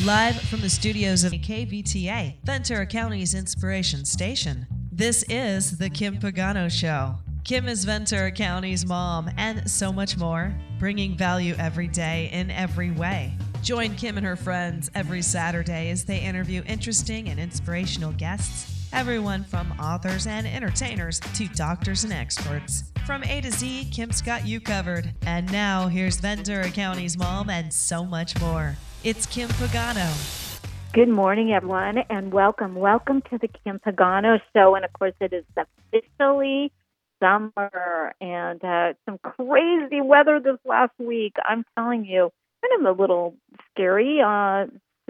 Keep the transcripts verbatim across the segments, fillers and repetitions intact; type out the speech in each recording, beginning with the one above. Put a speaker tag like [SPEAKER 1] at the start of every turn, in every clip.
[SPEAKER 1] Live from the studios of K V T A, Ventura County's inspiration station. This is The Kim Pagano Show. Kim is Ventura County's mom and so much more, bringing value every day in every way. Join Kim and her friends every Saturday as they interview interesting and inspirational guests, everyone from authors and entertainers to doctors and experts. From A to Z, Kim's got you covered. And now, here's Ventura County's mom and so much more. It's Kim Pagano.
[SPEAKER 2] Good morning, everyone, and welcome. Welcome to the Kim Pagano Show. And, of course, it is officially summer and uh, some crazy weather this last week. I'm telling you, kind of a little scary, uh,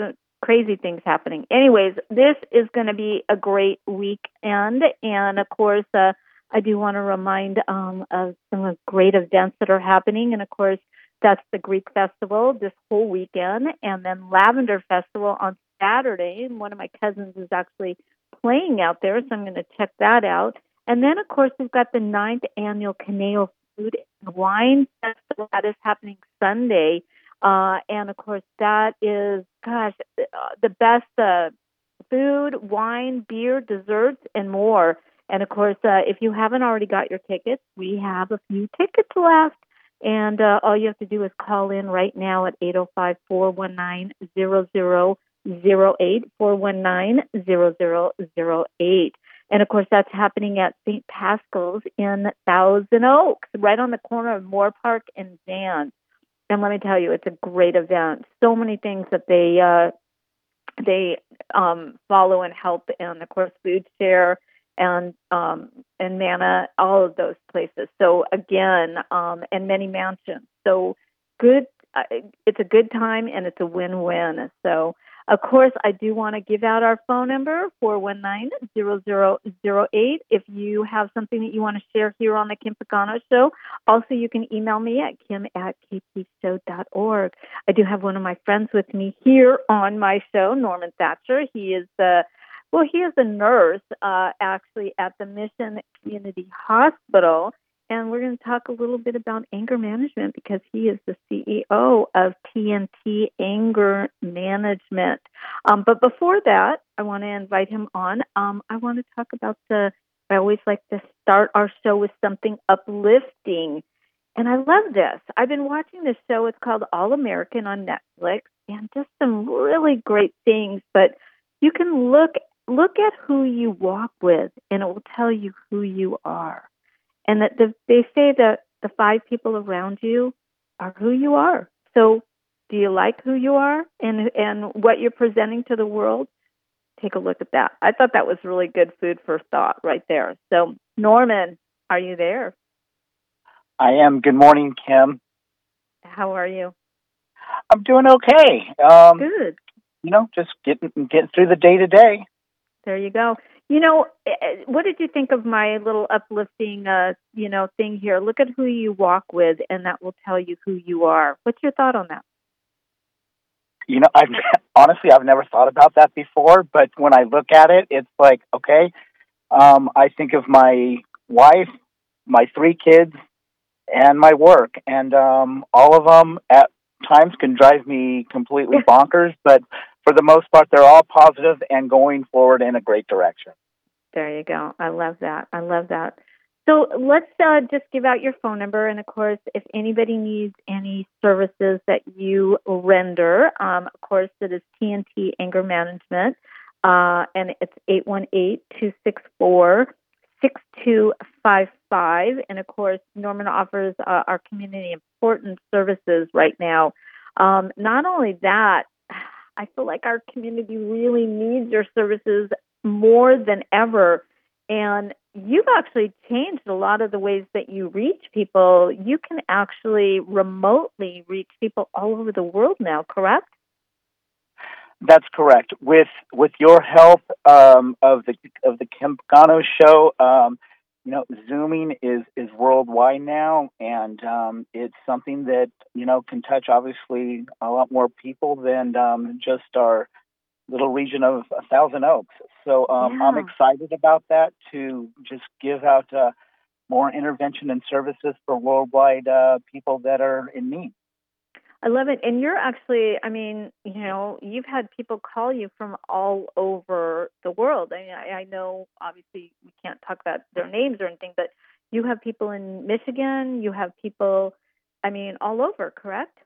[SPEAKER 2] crazy things happening. Anyways, this is going to be a great weekend. And, of course, uh, I do want to remind um, of some great events that are happening. And, of course, that's the Greek Festival this whole weekend, and then Lavender Festival on Saturday. And one of my cousins is actually playing out there, so I'm going to check that out. And then, of course, we've got the ninth annual Caneo Food and Wine Festival that is happening Sunday. Uh, and, of course, that is, gosh, the best uh, food, wine, beer, desserts, and more. And, of course, uh, if you haven't already got your tickets, we have a few tickets left. And uh, all you have to do is call in right now at eight oh five, four one nine, zero zero zero eight, four one nine, zero zero zero eight. And, of course, that's happening at Saint Pascal's in Thousand Oaks, right on the corner of Moore Park and Van. And let me tell you, it's a great event. So many things that they uh, they um, follow and help, and, of course, Food Share and um, and Mana, all of those places. So again, um, and many mansions. So good. Uh, it's a good time and it's a win-win. So of course, I do want to give out our phone number four one nine, zero zero zero eight. If you have something that you want to share here on the Kim Pagano Show, also you can email me at kim at k p show dot org. I do have one of my friends with me here on my show, Norman Thatcher. He is the Well, he is a nurse, uh, actually, at the Mission Community Hospital, and we're going to talk a little bit about anger management because he is the C E O of T N T Anger Management. Um, but before that, I want to invite him on. Um, I want to talk about the, I always like to start our show with something uplifting, and I love this. I've been watching this show. It's called All American on Netflix, and just some really great things, but you can look Look at who you walk with, and it will tell you who you are. And that the, they say that the five people around you are who you are. So do you like who you are and and what you're presenting to the world? Take a look at that. I thought that was really good food for thought right there. So, Norman, are you there?
[SPEAKER 3] I am. Good morning, Kim.
[SPEAKER 2] How are you?
[SPEAKER 3] I'm doing okay. Um,
[SPEAKER 2] good.
[SPEAKER 3] You know, just getting getting through the day to day.
[SPEAKER 2] There you go. You know, what did you think of my little uplifting, uh, you know, thing here? Look at who you walk with, and that will tell you who you are. What's your thought on that?
[SPEAKER 3] You know, I've honestly, I've never thought about that before, but when I look at it, it's like, okay, um, I think of my wife, my three kids, and my work, and um, all of them at times can drive me completely bonkers, but for the most part, they're all positive and going forward in a great direction.
[SPEAKER 2] There you go. I love that. I love that. So let's uh, just give out your phone number. And, of course, if anybody needs any services that you render, um, of course, it is T N T Anger Management, uh, and it's eight one eight, two six four, six two five five. And, of course, Norman offers uh, our community important services right now. Um, not only that, I feel like our community really needs your services more than ever. And you've actually changed a lot of the ways that you reach people. You can actually remotely reach people all over the world now, correct?
[SPEAKER 3] That's correct. With with your help um, of the of the Kim Pagano Show, um, you know, Zooming is, is worldwide now, and um, it's something that, you know, can touch obviously a lot more people than um, just our little region of Thousand Oaks. So um,
[SPEAKER 2] yeah.
[SPEAKER 3] I'm excited about that to just give out uh, more intervention and services for worldwide uh, people that are in need.
[SPEAKER 2] I love it. And you're actually, I mean, you know, you've had people call you from all over the world. I mean, I, I know obviously we can't talk about their names or anything, but you have people in Michigan, you have people, I mean, all over, correct?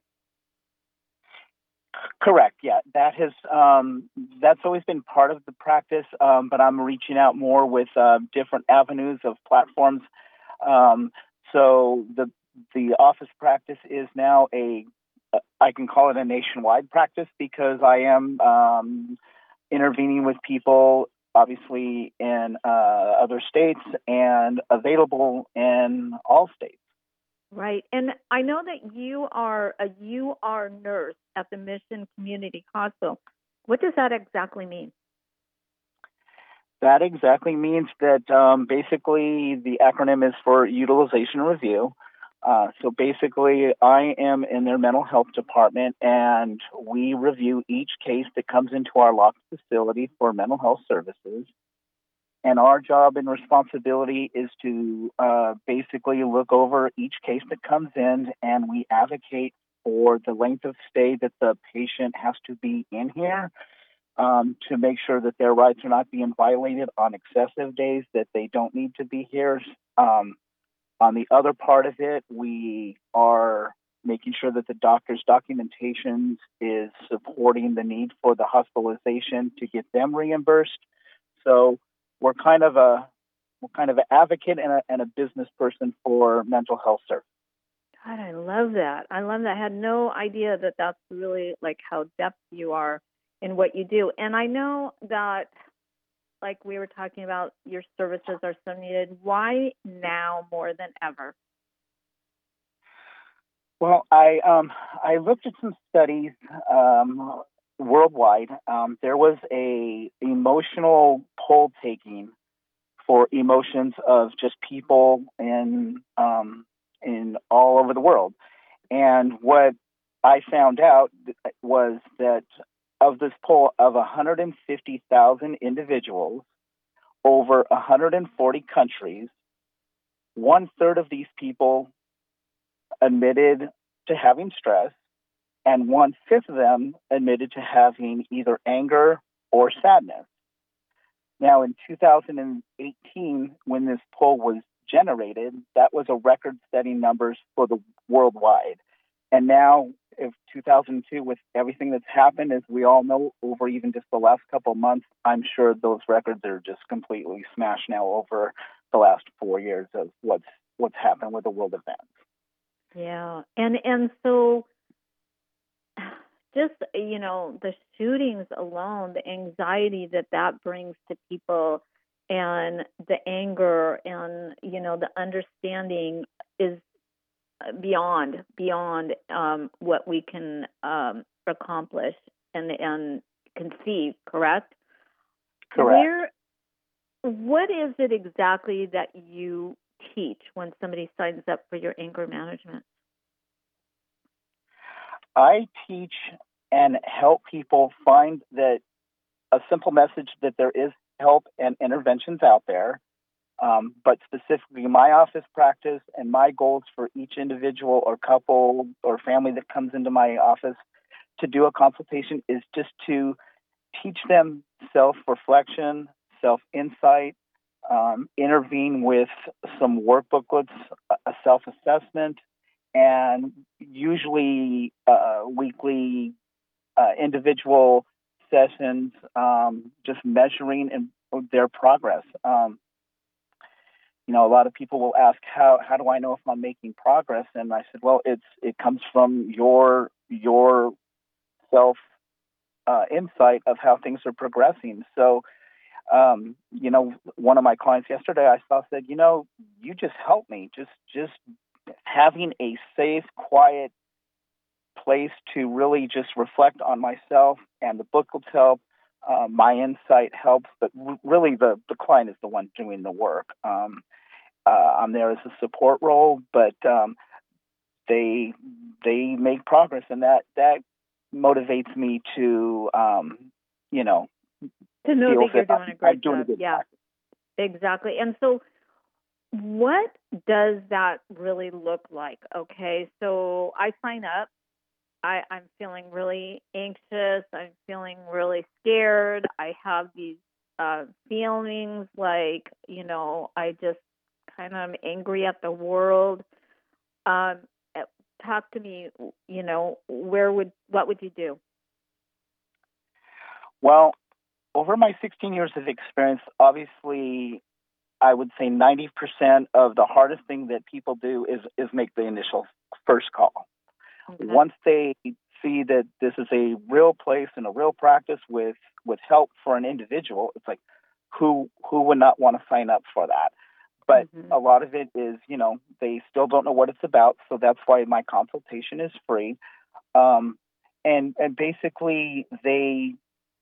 [SPEAKER 3] Correct. Yeah, that has um, that's always been part of the practice, um, but I'm reaching out more with uh, different avenues of platforms. Um, so the the office practice is now a I can call it a nationwide practice because I am um, intervening with people, obviously in uh, other states and available in all states.
[SPEAKER 2] Right. And I know that you are a U R nurse at the Mission Community Hospital. What does that exactly mean?
[SPEAKER 3] That exactly means that um, basically the acronym is for utilization review. Uh, so basically, I am in their mental health department, and we review each case that comes into our locked facility for mental health services. And our job and responsibility is to uh, basically look over each case that comes in, and we advocate for the length of stay that the patient has to be in here, um, to make sure that their rights are not being violated on excessive days that they don't need to be here. Um, on the other part of it, we are making sure that the doctor's documentation is supporting the need for the hospitalization to get them reimbursed. So we're kind of a we're kind of an advocate and a, and a business person for mental health services.
[SPEAKER 2] God, I love that. I love that. I had no idea that that's really like how depth you are in what you do. And I know that, like we were talking about, your services are so needed. Why now more than ever?
[SPEAKER 3] Well, I um, I looked at some studies um, worldwide. Um, there was a emotional poll taking for emotions of just people in um, in all over the world, and what I found out was that of this poll of one hundred fifty thousand individuals over one hundred forty countries, one third of these people admitted to having stress, and one fifth of them admitted to having either anger or sadness. Now, in two thousand eighteen, when this poll was generated, that was a record-setting numbers for the worldwide. And now, if two thousand two, with everything that's happened, as we all know, over even just the last couple of months, I'm sure those records are just completely smashed now over the last four years of what's what's happened with the world events.
[SPEAKER 2] Yeah, and and so just, you know, the shootings alone, the anxiety that that brings to people, and the anger, and you know, the understanding is beyond beyond um, what we can um, accomplish and and conceive. Correct.
[SPEAKER 3] Correct.
[SPEAKER 2] Where, what is it exactly that you teach when somebody signs up for your anger management?
[SPEAKER 3] I teach and help people find that a simple message that there is help and interventions out there. Um, but specifically, my office practice and my goals for each individual or couple or family that comes into my office to do a consultation is just to teach them self-reflection, self-insight, um, intervene with some workbooklets, a self-assessment, and usually uh, weekly uh, individual sessions, um, just measuring in, their progress. Um, you know, a lot of people will ask, how how do I know if I'm making progress? And I said, well, it's it comes from your your self uh, insight of how things are progressing. So, um, you know, one of my clients yesterday, I saw said, you know, you just helped me. Just just having a safe, quiet place to really just reflect on myself, and the book will help. Uh, my insight helps, but r- really the, the client is the one doing the work. Um, uh, I'm there as a support role, but um, they they make progress, and that that motivates me to, um, you know,
[SPEAKER 2] To know that you're doing
[SPEAKER 3] I'm,
[SPEAKER 2] a great
[SPEAKER 3] I'm doing
[SPEAKER 2] job.
[SPEAKER 3] a good
[SPEAKER 2] Yeah,
[SPEAKER 3] practice.
[SPEAKER 2] exactly. And so, what does that really look like? Okay, so I sign up. I, I'm feeling really anxious. I'm feeling really scared. I have these uh, feelings like, you know, I just kind of am angry at the world. Um, eh, Talk to me. You know, where would what would you do?
[SPEAKER 3] Well, over my sixteen years of experience, obviously, I would say ninety percent of the hardest thing that people do is, is make the initial first call.
[SPEAKER 2] Okay.
[SPEAKER 3] Once they see that this is a real place and a real practice with, with help for an individual, it's like, who, who would not want to sign up for that? But
[SPEAKER 2] Mm-hmm.
[SPEAKER 3] a lot of it is, you know, they still don't know what it's about. So that's why my consultation is free. Um, and, and basically they,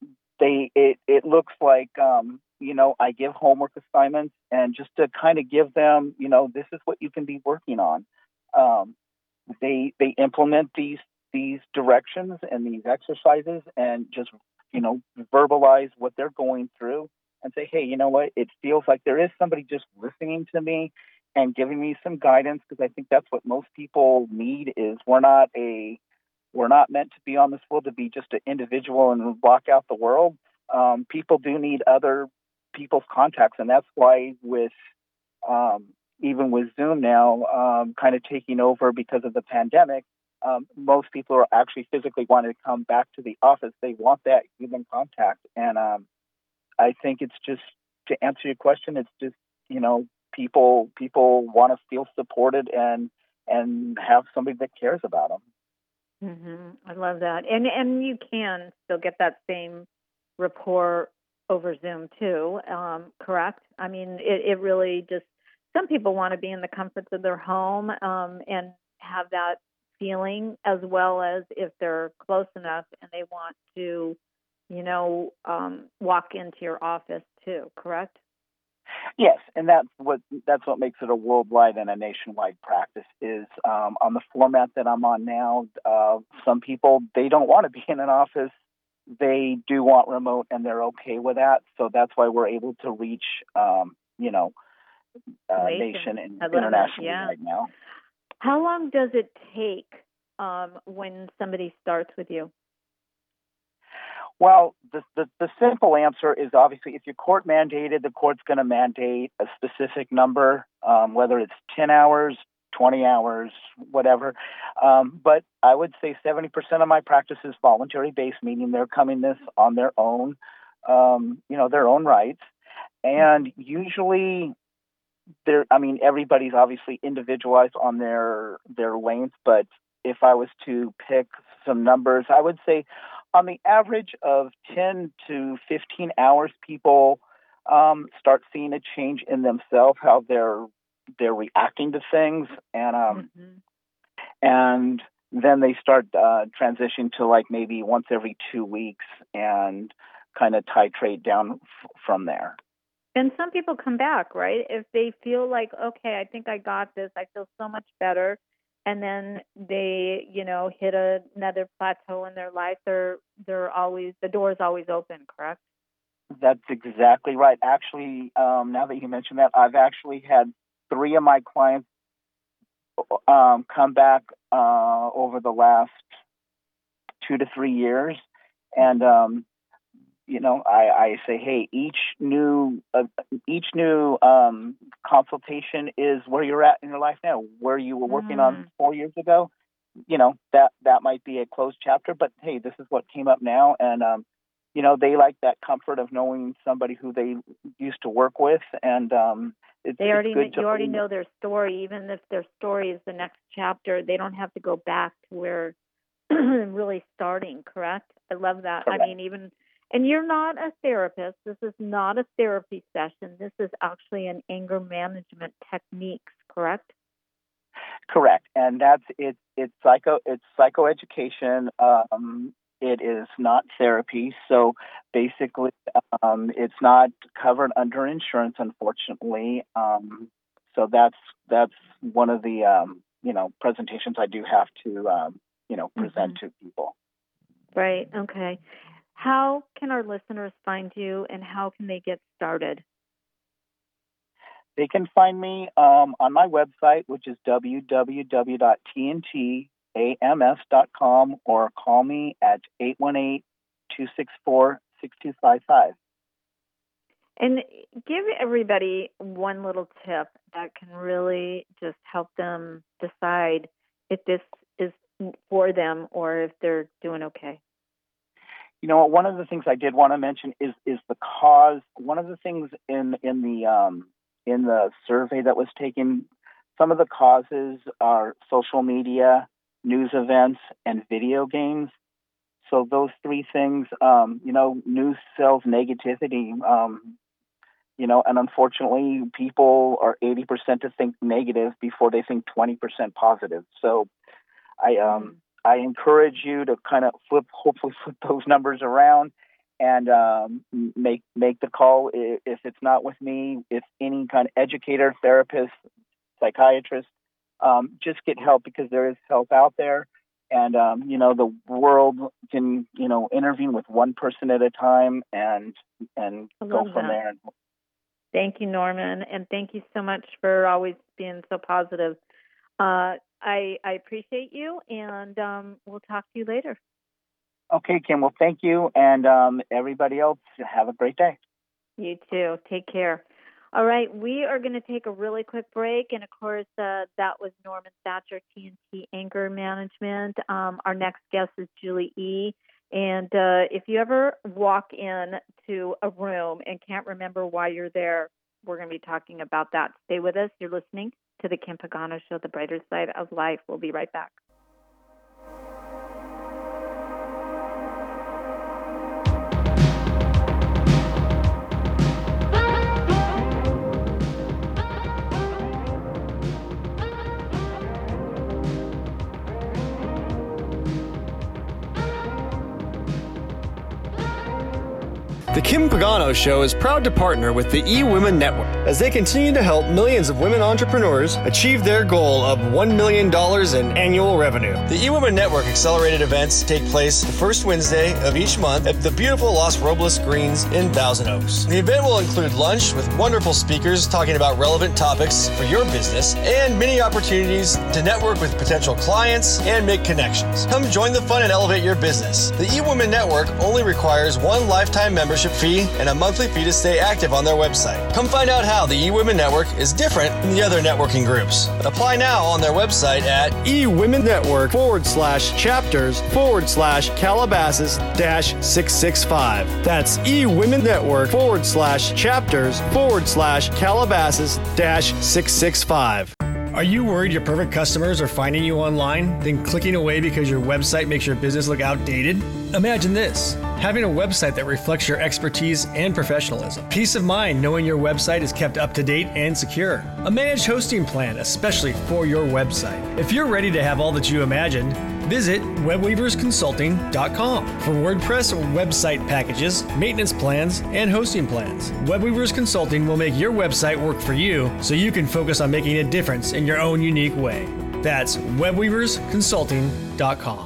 [SPEAKER 3] they, it, it looks like, um, you know, I give homework assignments and just to kind of give them, you know, this is what you can be working on. Um, they, they implement these, these directions and these exercises and just, you know, verbalize what they're going through and say, hey, you know what? It feels like there is somebody just listening to me and giving me some guidance, because I think that's what most people need. Is we're not a we're not meant to be on this world to be just an individual and block out the world. Um, people do need other people's contacts, and that's why with um, even with Zoom now um, kind of taking over because of the pandemic, um, most people are actually physically wanting to come back to the office. They want that human contact, and um, I think it's just, to answer your question, it's just, you know, people people want to feel supported and and have somebody that cares about them.
[SPEAKER 2] Mm-hmm. I love that, and and you can still get that same rapport over Zoom too. Um, correct? I mean, it, it really just some people want to be in the comforts of their home um, and have that feeling, as well as if they're close enough and they want to, you know, um, walk into your office too. Correct?
[SPEAKER 3] Yes, and that's what that's what makes it a worldwide and a nationwide practice. Is um, on the format that I'm on now. Uh, some people, they don't want to be in an office. They do want remote, and they're okay with that. So that's why we're able to reach, um, you know, uh,
[SPEAKER 2] Nation.
[SPEAKER 3] nation and
[SPEAKER 2] I love it.
[SPEAKER 3] internationally
[SPEAKER 2] Yeah.
[SPEAKER 3] right now.
[SPEAKER 2] How long does it take um, when somebody starts with you?
[SPEAKER 3] Well, the, the, the simple answer is obviously if you're court mandated, the court's going to mandate a specific number, um, whether it's ten hours, twenty hours, whatever. Um, but I would say seventy percent of my practice is voluntary based, meaning they're coming this on their own, um, you know, their own rights. And usually there, I mean, everybody's obviously individualized on their, their length, but if I was to pick some numbers, I would say on the average of ten to fifteen hours, people um, start seeing a change in themselves, how they're they're reacting to things, and um,
[SPEAKER 2] Mm-hmm.
[SPEAKER 3] and then they start uh, transition to like maybe once every two weeks, and kind of titrate down f- from there.
[SPEAKER 2] And some people come back, right? If they feel like, okay, I think I got this, I feel so much better, and then they, you know, hit a, another plateau in their life, they're they're always the door is always open, correct?
[SPEAKER 3] That's exactly right. Actually, um, now that you mentioned that, I've actually had three of my clients um, come back uh, over the last two to three years, and um, you know, I, I say, hey, each new uh, each new um, consultation is where you're at in your life now. Where you were working on
[SPEAKER 2] Mm.
[SPEAKER 3] four years ago, you know, that that might be a closed chapter, but hey, this is what came up now, and um, you know, they like that comfort of knowing somebody who they used to work with, and um, it's
[SPEAKER 2] They
[SPEAKER 3] it's
[SPEAKER 2] already
[SPEAKER 3] good
[SPEAKER 2] kn-
[SPEAKER 3] to
[SPEAKER 2] you already know their story, even if their story is the next chapter. They don't have to go back to where really starting, correct? I love that. I
[SPEAKER 3] correct.
[SPEAKER 2] mean, even, and you're not a therapist. This is not a therapy session. This is actually an anger management techniques, correct?
[SPEAKER 3] Correct, and that's it. It's psycho. It's psychoeducation. Um, it is not therapy. So basically, um, it's not covered under insurance, unfortunately. Um, so that's that's one of the um, you know presentations I do have to um, you know present
[SPEAKER 2] Mm-hmm.
[SPEAKER 3] to people.
[SPEAKER 2] Right. Okay. How can our listeners find you and how can they get started?
[SPEAKER 3] They can find me um, on my website, which is w w w dot t n t a m s dot com or call me at eight one eight, two six four, six two five five.
[SPEAKER 2] And give everybody one little tip that can really just help them decide if this is for them or if they're doing okay.
[SPEAKER 3] You know, one of the things I did want to mention is is the cause. One of the things in in the um, in the survey that was taken, some of the causes are social media, news events, and video games. So those three things, um, you know, news sells negativity. Um, You know, and unfortunately, people are eighty percent to think negative before they think twenty percent positive. So I um, I encourage you to kind of flip, hopefully flip those numbers around and um, make make the call. If it's not with me, if any kind of educator, therapist, psychiatrist, um, just get help because there is help out there. And, um, you know, the world can, you know, intervene with one person at a time and and go from
[SPEAKER 2] that.
[SPEAKER 3] there.
[SPEAKER 2] Thank you, Norman, and thank you so much for always being so positive. Uh, I, I appreciate you, and um, we'll talk to you later.
[SPEAKER 3] Okay, Kim. Well, thank you, and um, everybody else, have a great day.
[SPEAKER 2] You too. Take care. All right, we are going to take a really quick break, and of course, uh, that was Norman Thatcher, T N T Anger Management. Um, our next guest is Julie E. And uh, if you ever walk in to a room and can't remember why you're there, we're going to be talking about that. Stay with us. You're listening to the Kim Pagano Show, The Brighter Side of Life. We'll be right back.
[SPEAKER 4] The Kim Pagano Show is proud to partner with the eWomen Network as they continue to help millions of women entrepreneurs achieve their goal of one million dollars in annual revenue. The eWomen Network accelerated events take place the first Wednesday of each month at the beautiful Los Robles Greens in Thousand Oaks. The event will include lunch with wonderful speakers talking about relevant topics for your business and many opportunities to network with potential clients and make connections. Come join the fun and elevate your business. The eWomen Network only requires one lifetime membership fee and a monthly fee to stay active on their website. Come find out how the eWomen Network is different from the other networking groups. Apply now on their website at eWomenNetwork forward slash chapters forward slash Calabasas dash six six five. That's eWomenNetwork forward slash chapters forward slash Calabasas dash six six five. Are you worried your perfect customers are finding you online, then clicking away because your website makes your business look outdated? Imagine this. Having a website that reflects your expertise and professionalism. Peace of mind knowing your website is kept up to date and secure. A managed hosting plan, especially for your website. If you're ready to have all that you imagined, visit web weavers consulting dot com for WordPress website packages, maintenance plans, and hosting plans. WebWeavers Consulting will make your website work for you so you can focus on making a difference in your own unique way. That's web weavers consulting dot com.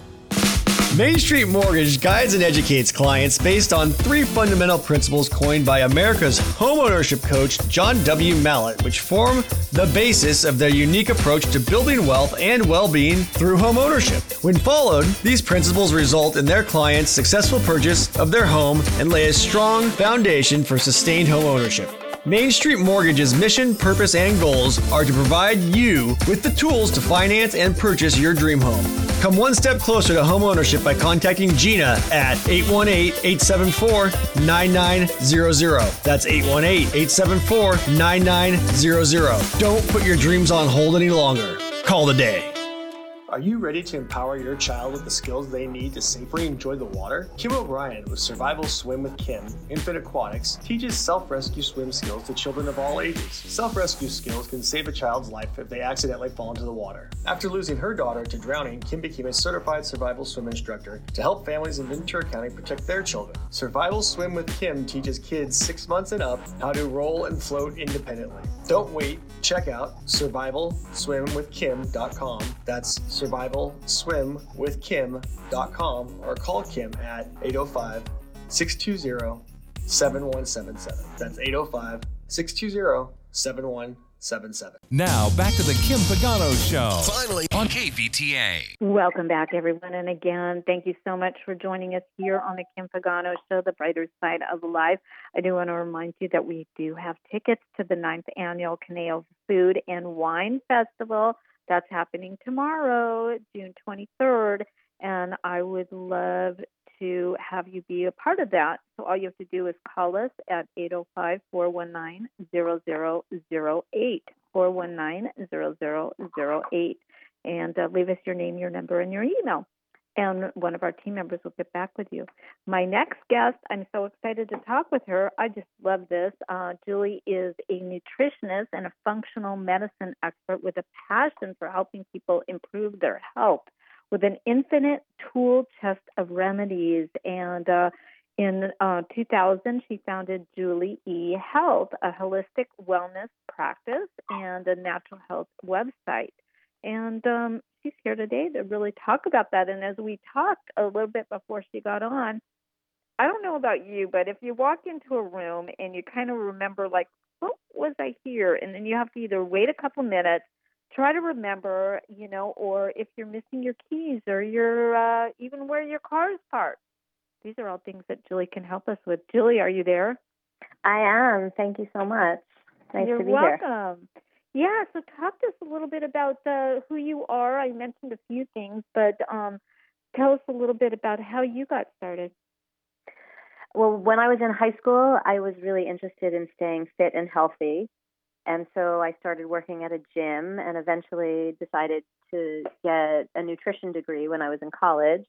[SPEAKER 4] Main Street Mortgage guides and educates clients based on three fundamental principles coined by America's homeownership coach, John W. Mallett, which form the basis of their unique approach to building wealth and well-being through homeownership. When followed, these principles result in their clients' successful purchase of their home and lay a strong foundation for sustained homeownership. Main Street Mortgage's mission, purpose, and goals are to provide you with the tools to finance and purchase your dream home. Come one step closer to homeownership by contacting Gina at eight one eight, eight seven four, nine nine zero zero. That's eight one eight, eight seven four, nine nine zero zero. Don't put your dreams on hold any longer. Call today. Are you ready to empower your child with the skills they need to safely enjoy the water? Kim O'Brien with Survival Swim with Kim, Infant Aquatics, teaches self-rescue swim skills to children of all ages. Self-rescue skills can save a child's life if they accidentally fall into the water. After losing her daughter to drowning, Kim became a certified survival swim instructor to help families in Ventura County protect their children. Survival Swim with Kim teaches kids six months and up how to roll and float independently. Don't wait. Check out survival swim with kim dot com. That's survival swim with kim dot com or call Kim at eight oh five, six two zero, seven one seven seven. That's eight oh five, six two zero, seven one seven seven.
[SPEAKER 5] Now, back to the Kim Pagano Show.
[SPEAKER 6] Finally on K V T A.
[SPEAKER 2] Welcome back, everyone. And again, thank you so much for joining us here on the Kim Pagano Show, the brighter side of life. I do want to remind you that we do have tickets to the ninth Annual Caneo Food and Wine Festival. That's happening tomorrow, June twenty-third. And I would love to have you be a part of that. So all you have to do is call us at eight oh five, four one nine, zero zero zero eight, four one nine, zero zero zero eight, and uh, leave us your name, your number, and your email. And one of our team members will get back with you. My next guest, I'm so excited to talk with her. I just love this. Uh, Julie is a nutritionist and a functional medicine expert with a passion for helping people improve their health with an infinite tool chest of remedies. And uh, in uh, two thousand, she founded Julie E. Health, a holistic wellness practice and a natural health website. And um, she's here today to really talk about that. And as we talked a little bit before she got on, I don't know about you, but if you walk into a room and you kind of remember, like, what was I here? And then you have to either wait a couple minutes, try to remember, you know, or if you're missing your keys or you're uh, even where your car is parked. These are all things that Julie can help us with. Julie, are you there?
[SPEAKER 7] I am. Thank you so much. Nice
[SPEAKER 2] You're
[SPEAKER 7] to be
[SPEAKER 2] welcome.
[SPEAKER 7] here.
[SPEAKER 2] Yeah, so talk to us a little bit about uh, who you are. I mentioned a few things, but um, tell us a little bit about how you got started.
[SPEAKER 7] Well, when I was in high school, I was really interested in staying fit and healthy. And so I started working at a gym and eventually decided to get a nutrition degree when I was in college.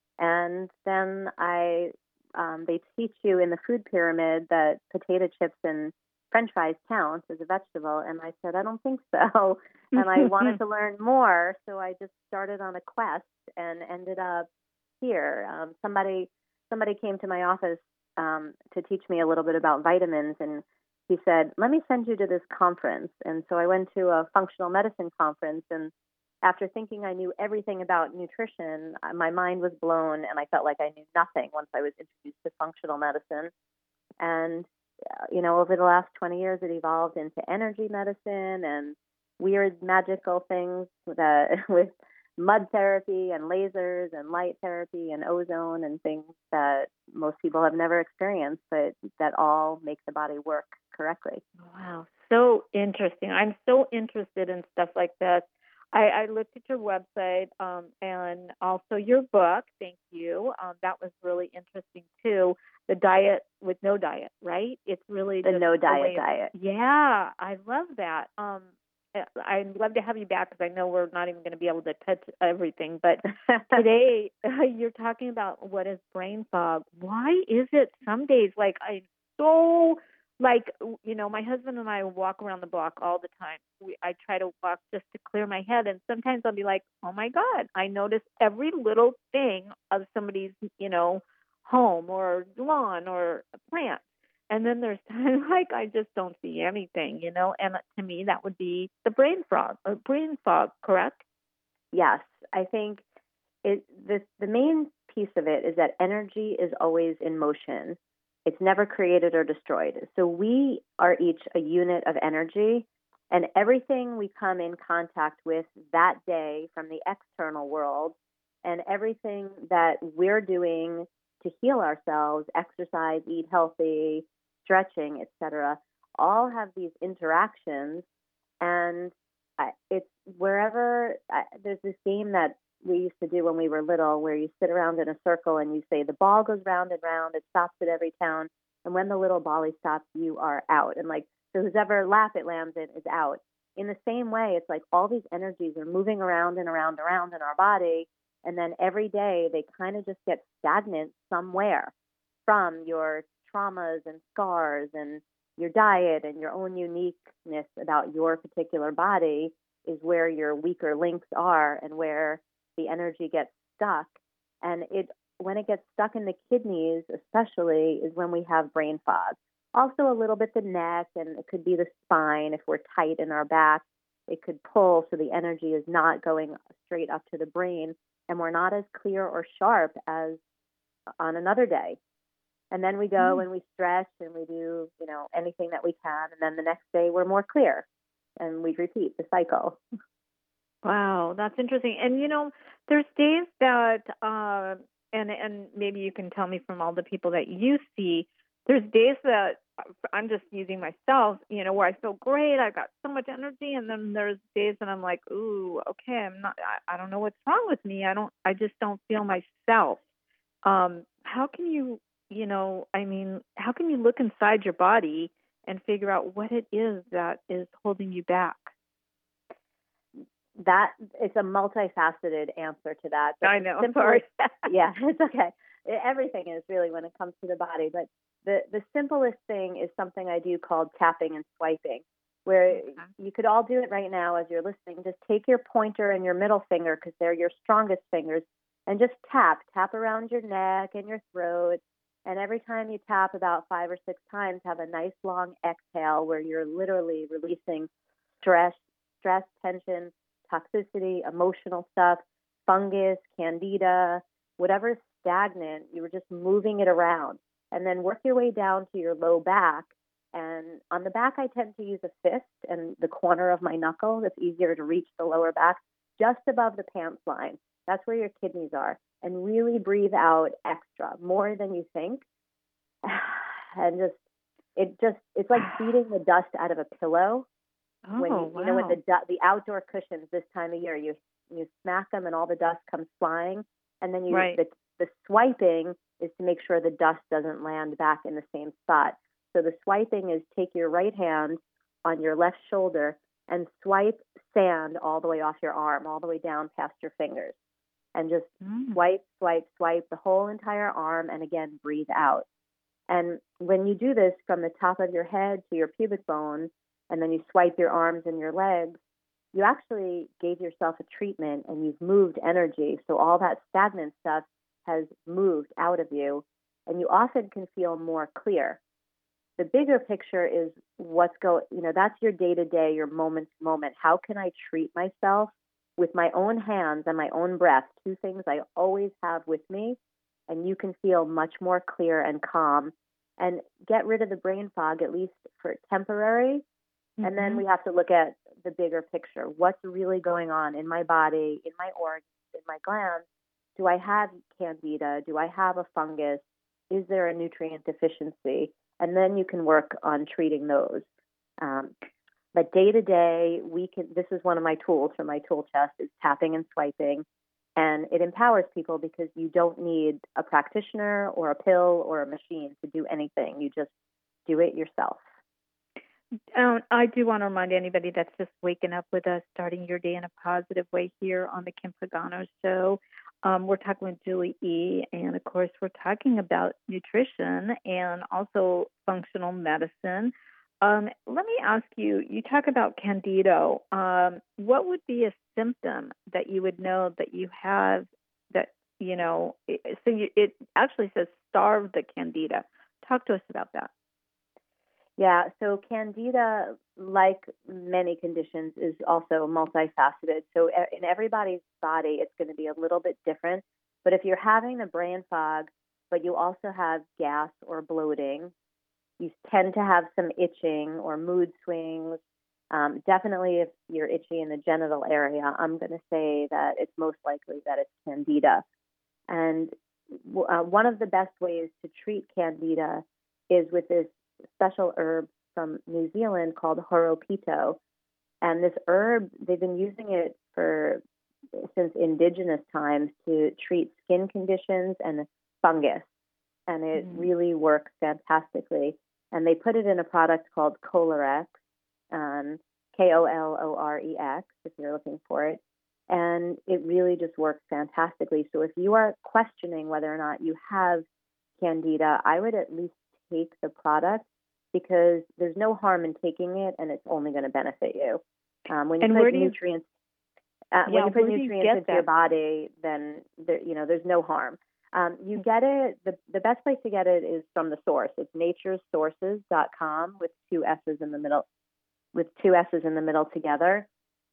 [SPEAKER 7] And then I, um, they teach you in the food pyramid that potato chips and French fries count as a vegetable. And I said, I don't think so. And I wanted to learn more. So I just started on a quest and ended up here. Um, somebody, somebody came to my office um, to teach me a little bit about vitamins. And he said, let me send you to this conference. And so I went to a functional medicine conference. And after thinking I knew everything about nutrition, my mind was blown. And I felt like I knew nothing once I was introduced to functional medicine. And you know, over the last twenty years, it evolved into energy medicine and weird magical things that, with mud therapy and lasers and light therapy and ozone and things that most people have never experienced, but that all make the body work correctly.
[SPEAKER 2] Wow, so interesting. I'm so interested in stuff like this. I, I looked at your website um, and also your book. Thank you. Um, that was really interesting, too. The diet with no diet, right? It's really
[SPEAKER 7] the
[SPEAKER 2] just
[SPEAKER 7] no diet
[SPEAKER 2] of,
[SPEAKER 7] diet.
[SPEAKER 2] Yeah, I love that. Um, I'd love to have you back because I know we're not even going to be able to touch everything. But today uh, you're talking about what is brain fog. Why is it some days like I'm so like, you know, my husband and I walk around the block all the time. We, I try to walk just to clear my head. And sometimes I'll be like, oh, my God, I notice every little thing of somebody's, you know, home or lawn or a plant. And then there's times like I just don't see anything, you know, and to me that would be the brain fog, or brain fog, correct?
[SPEAKER 7] Yes, I think it. The the main piece of it is that energy is always in motion. It's never created or destroyed. So we are each a unit of energy, and everything we come in contact with that day from the external world, and everything that we're doing to heal ourselves, exercise, eat healthy, stretching, et cetera, all have these interactions. And it's wherever, there's this game that we used to do when we were little where you sit around in a circle and you say, the ball goes round and round, it stops at every town. And when the little bally stops, you are out. And like, so whoever lap it lands in is out. In the same way, it's like all these energies are moving around and around and around in our body. And then every day they kind of just get stagnant somewhere from your traumas and scars and your diet and your own uniqueness about your particular body is where your weaker links are and where the energy gets stuck. And it when it gets stuck in the kidneys, especially, is when we have brain fog. Also a little bit the neck, and it could be the spine if we're tight in our back. It could pull so the energy is not going straight up to the brain, and we're not as clear or sharp as on another day. And then we go mm. and we stretch and we do, you know, anything that we can, and then the next day we're more clear. and we repeat the cycle.
[SPEAKER 2] Wow, that's interesting. And you know, there's days that, uh, and and maybe you can tell me from all the people that you see, there's days that I'm just using myself, you know, where I feel great, I got so much energy, and then there's days that I'm like, ooh, okay, I'm not, I, I don't know what's wrong with me. I don't, I just don't feel myself. Um, how can you, you know, I mean, how can you look inside your body and figure out what it is that is holding you back?
[SPEAKER 7] That it's a multifaceted answer to that.
[SPEAKER 2] I know. Sorry.
[SPEAKER 7] Yeah, it's okay. Everything is really when it comes to the body, but the the simplest thing is something I do called tapping and swiping, where okay. you could all do it right now as you're listening. Just take your pointer and your middle finger, because they're your strongest fingers, and just tap, tap around your neck and your throat. And every time you tap about five or six times, have a nice long exhale where you're literally releasing stress, stress, tension, toxicity, emotional stuff, fungus, candida, whatever's stagnant, you were just moving it around. And then work your way down to your low back. And on the back, I tend to use a fist and the corner of my knuckle. It's easier to reach the lower back, just above the pants line. That's where your kidneys are. And really breathe out extra, more than you think. And just, it just, it's like beating the dust out of a pillow.
[SPEAKER 2] Oh,
[SPEAKER 7] when you,
[SPEAKER 2] wow.
[SPEAKER 7] you know, when the the outdoor cushions this time of year, you you smack them and all the dust comes flying, and then you
[SPEAKER 2] right.
[SPEAKER 7] the, the swiping is to make sure the dust doesn't land back in the same spot. So the swiping is take your right hand on your left shoulder and swipe sand all the way off your arm, all the way down past your fingers, and just
[SPEAKER 2] mm.
[SPEAKER 7] swipe, swipe, swipe the whole entire arm, and again breathe out. And when you do this from the top of your head to your pubic bone, and then you swipe your arms and your legs, you actually gave yourself a treatment and you've moved energy. So all that stagnant stuff has moved out of you, and you often can feel more clear. The bigger picture is what's going, you know, that's your day to day, your moment to moment. How can I treat myself with my own hands and my own breath? Two things I always have with me, and you can feel much more clear and calm and get rid of the brain fog, at least for temporary. Mm-hmm. And then we have to look at the bigger picture. What's really going on in my body, in my organs, in my glands? Do I have candida? Do I have a fungus? Is there a nutrient deficiency? And then you can work on treating those. Um, but day to day, we can. This is one of my tools from my tool chest is tapping and swiping, and it empowers people because you don't need a practitioner or a pill or a machine to do anything. You just do it yourself.
[SPEAKER 2] Um, I do want to remind anybody that's just waking up with us, starting your day in a positive way here on the Kim Pagano Show. Um, we're talking with Julie E., and of course, we're talking about nutrition and also functional medicine. Um, let me ask you, you talk about Candida. Um, what would be a symptom that you would know that you have that, you know, it, so you, it actually says starve the Candida. Talk to us about that.
[SPEAKER 7] Yeah, so Candida, like many conditions, is also multifaceted. So in everybody's body, it's going to be a little bit different. But if you're having the brain fog, but you also have gas or bloating, you tend to have some itching or mood swings. Um, definitely if you're itchy in the genital area, I'm going to say that it's most likely that it's Candida. And uh, one of the best ways to treat Candida is with this special herb from New Zealand called Horopito. And this herb, they've been using it for since indigenous times to treat skin conditions and fungus. And it mm. really works fantastically. And they put it in a product called Kolorex, um, K O L O R E X, if you're looking for it. And it really just works fantastically. So if you are questioning whether or not you have Candida, I would at least take the product because there's no harm in taking it, and it's only going to benefit you. Um, when you
[SPEAKER 2] and
[SPEAKER 7] put
[SPEAKER 2] you,
[SPEAKER 7] nutrients, uh,
[SPEAKER 2] yeah,
[SPEAKER 7] when you put
[SPEAKER 2] you
[SPEAKER 7] nutrients into
[SPEAKER 2] that?
[SPEAKER 7] your body, then there, you know there's no harm. Um, you get it. The the best place to get it is from the source. It's nature's sources dot com with two S's in the middle, with two S's in the middle together.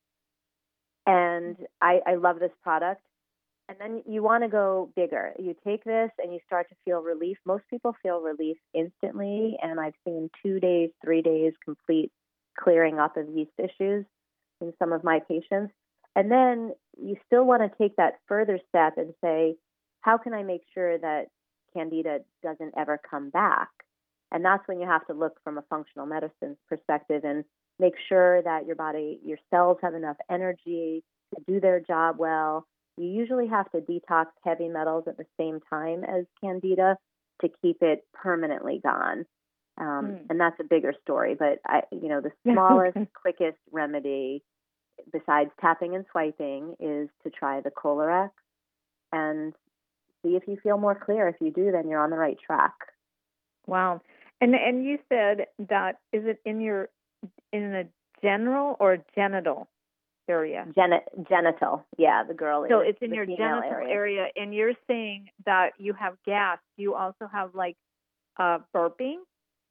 [SPEAKER 7] And I, I love this product. And then you want to go bigger. You take this and you start to feel relief. Most people feel relief instantly, and I've seen two days, three days complete clearing up of yeast issues in some of my patients. And then you still want to take that further step and say, how can I make sure that Candida doesn't ever come back? And that's when you have to look from a functional medicine perspective and make sure that your body, your cells have enough energy to do their job well. You usually have to detox heavy metals at the same time as Candida to keep it permanently gone. Um, mm. And that's a bigger story. But, I, you know, the smallest, quickest remedy besides tapping and swiping is to try the Kolorex and see if you feel more clear. If you do, then you're on the right track.
[SPEAKER 2] Wow. And and you said that, is it in your, in the general or genital area?
[SPEAKER 7] Gen- genital. Yeah, the girl
[SPEAKER 2] So
[SPEAKER 7] is
[SPEAKER 2] it's in
[SPEAKER 7] the
[SPEAKER 2] your genital
[SPEAKER 7] area.
[SPEAKER 2] area. And you're saying that you have gas. Do you also have like uh, burping?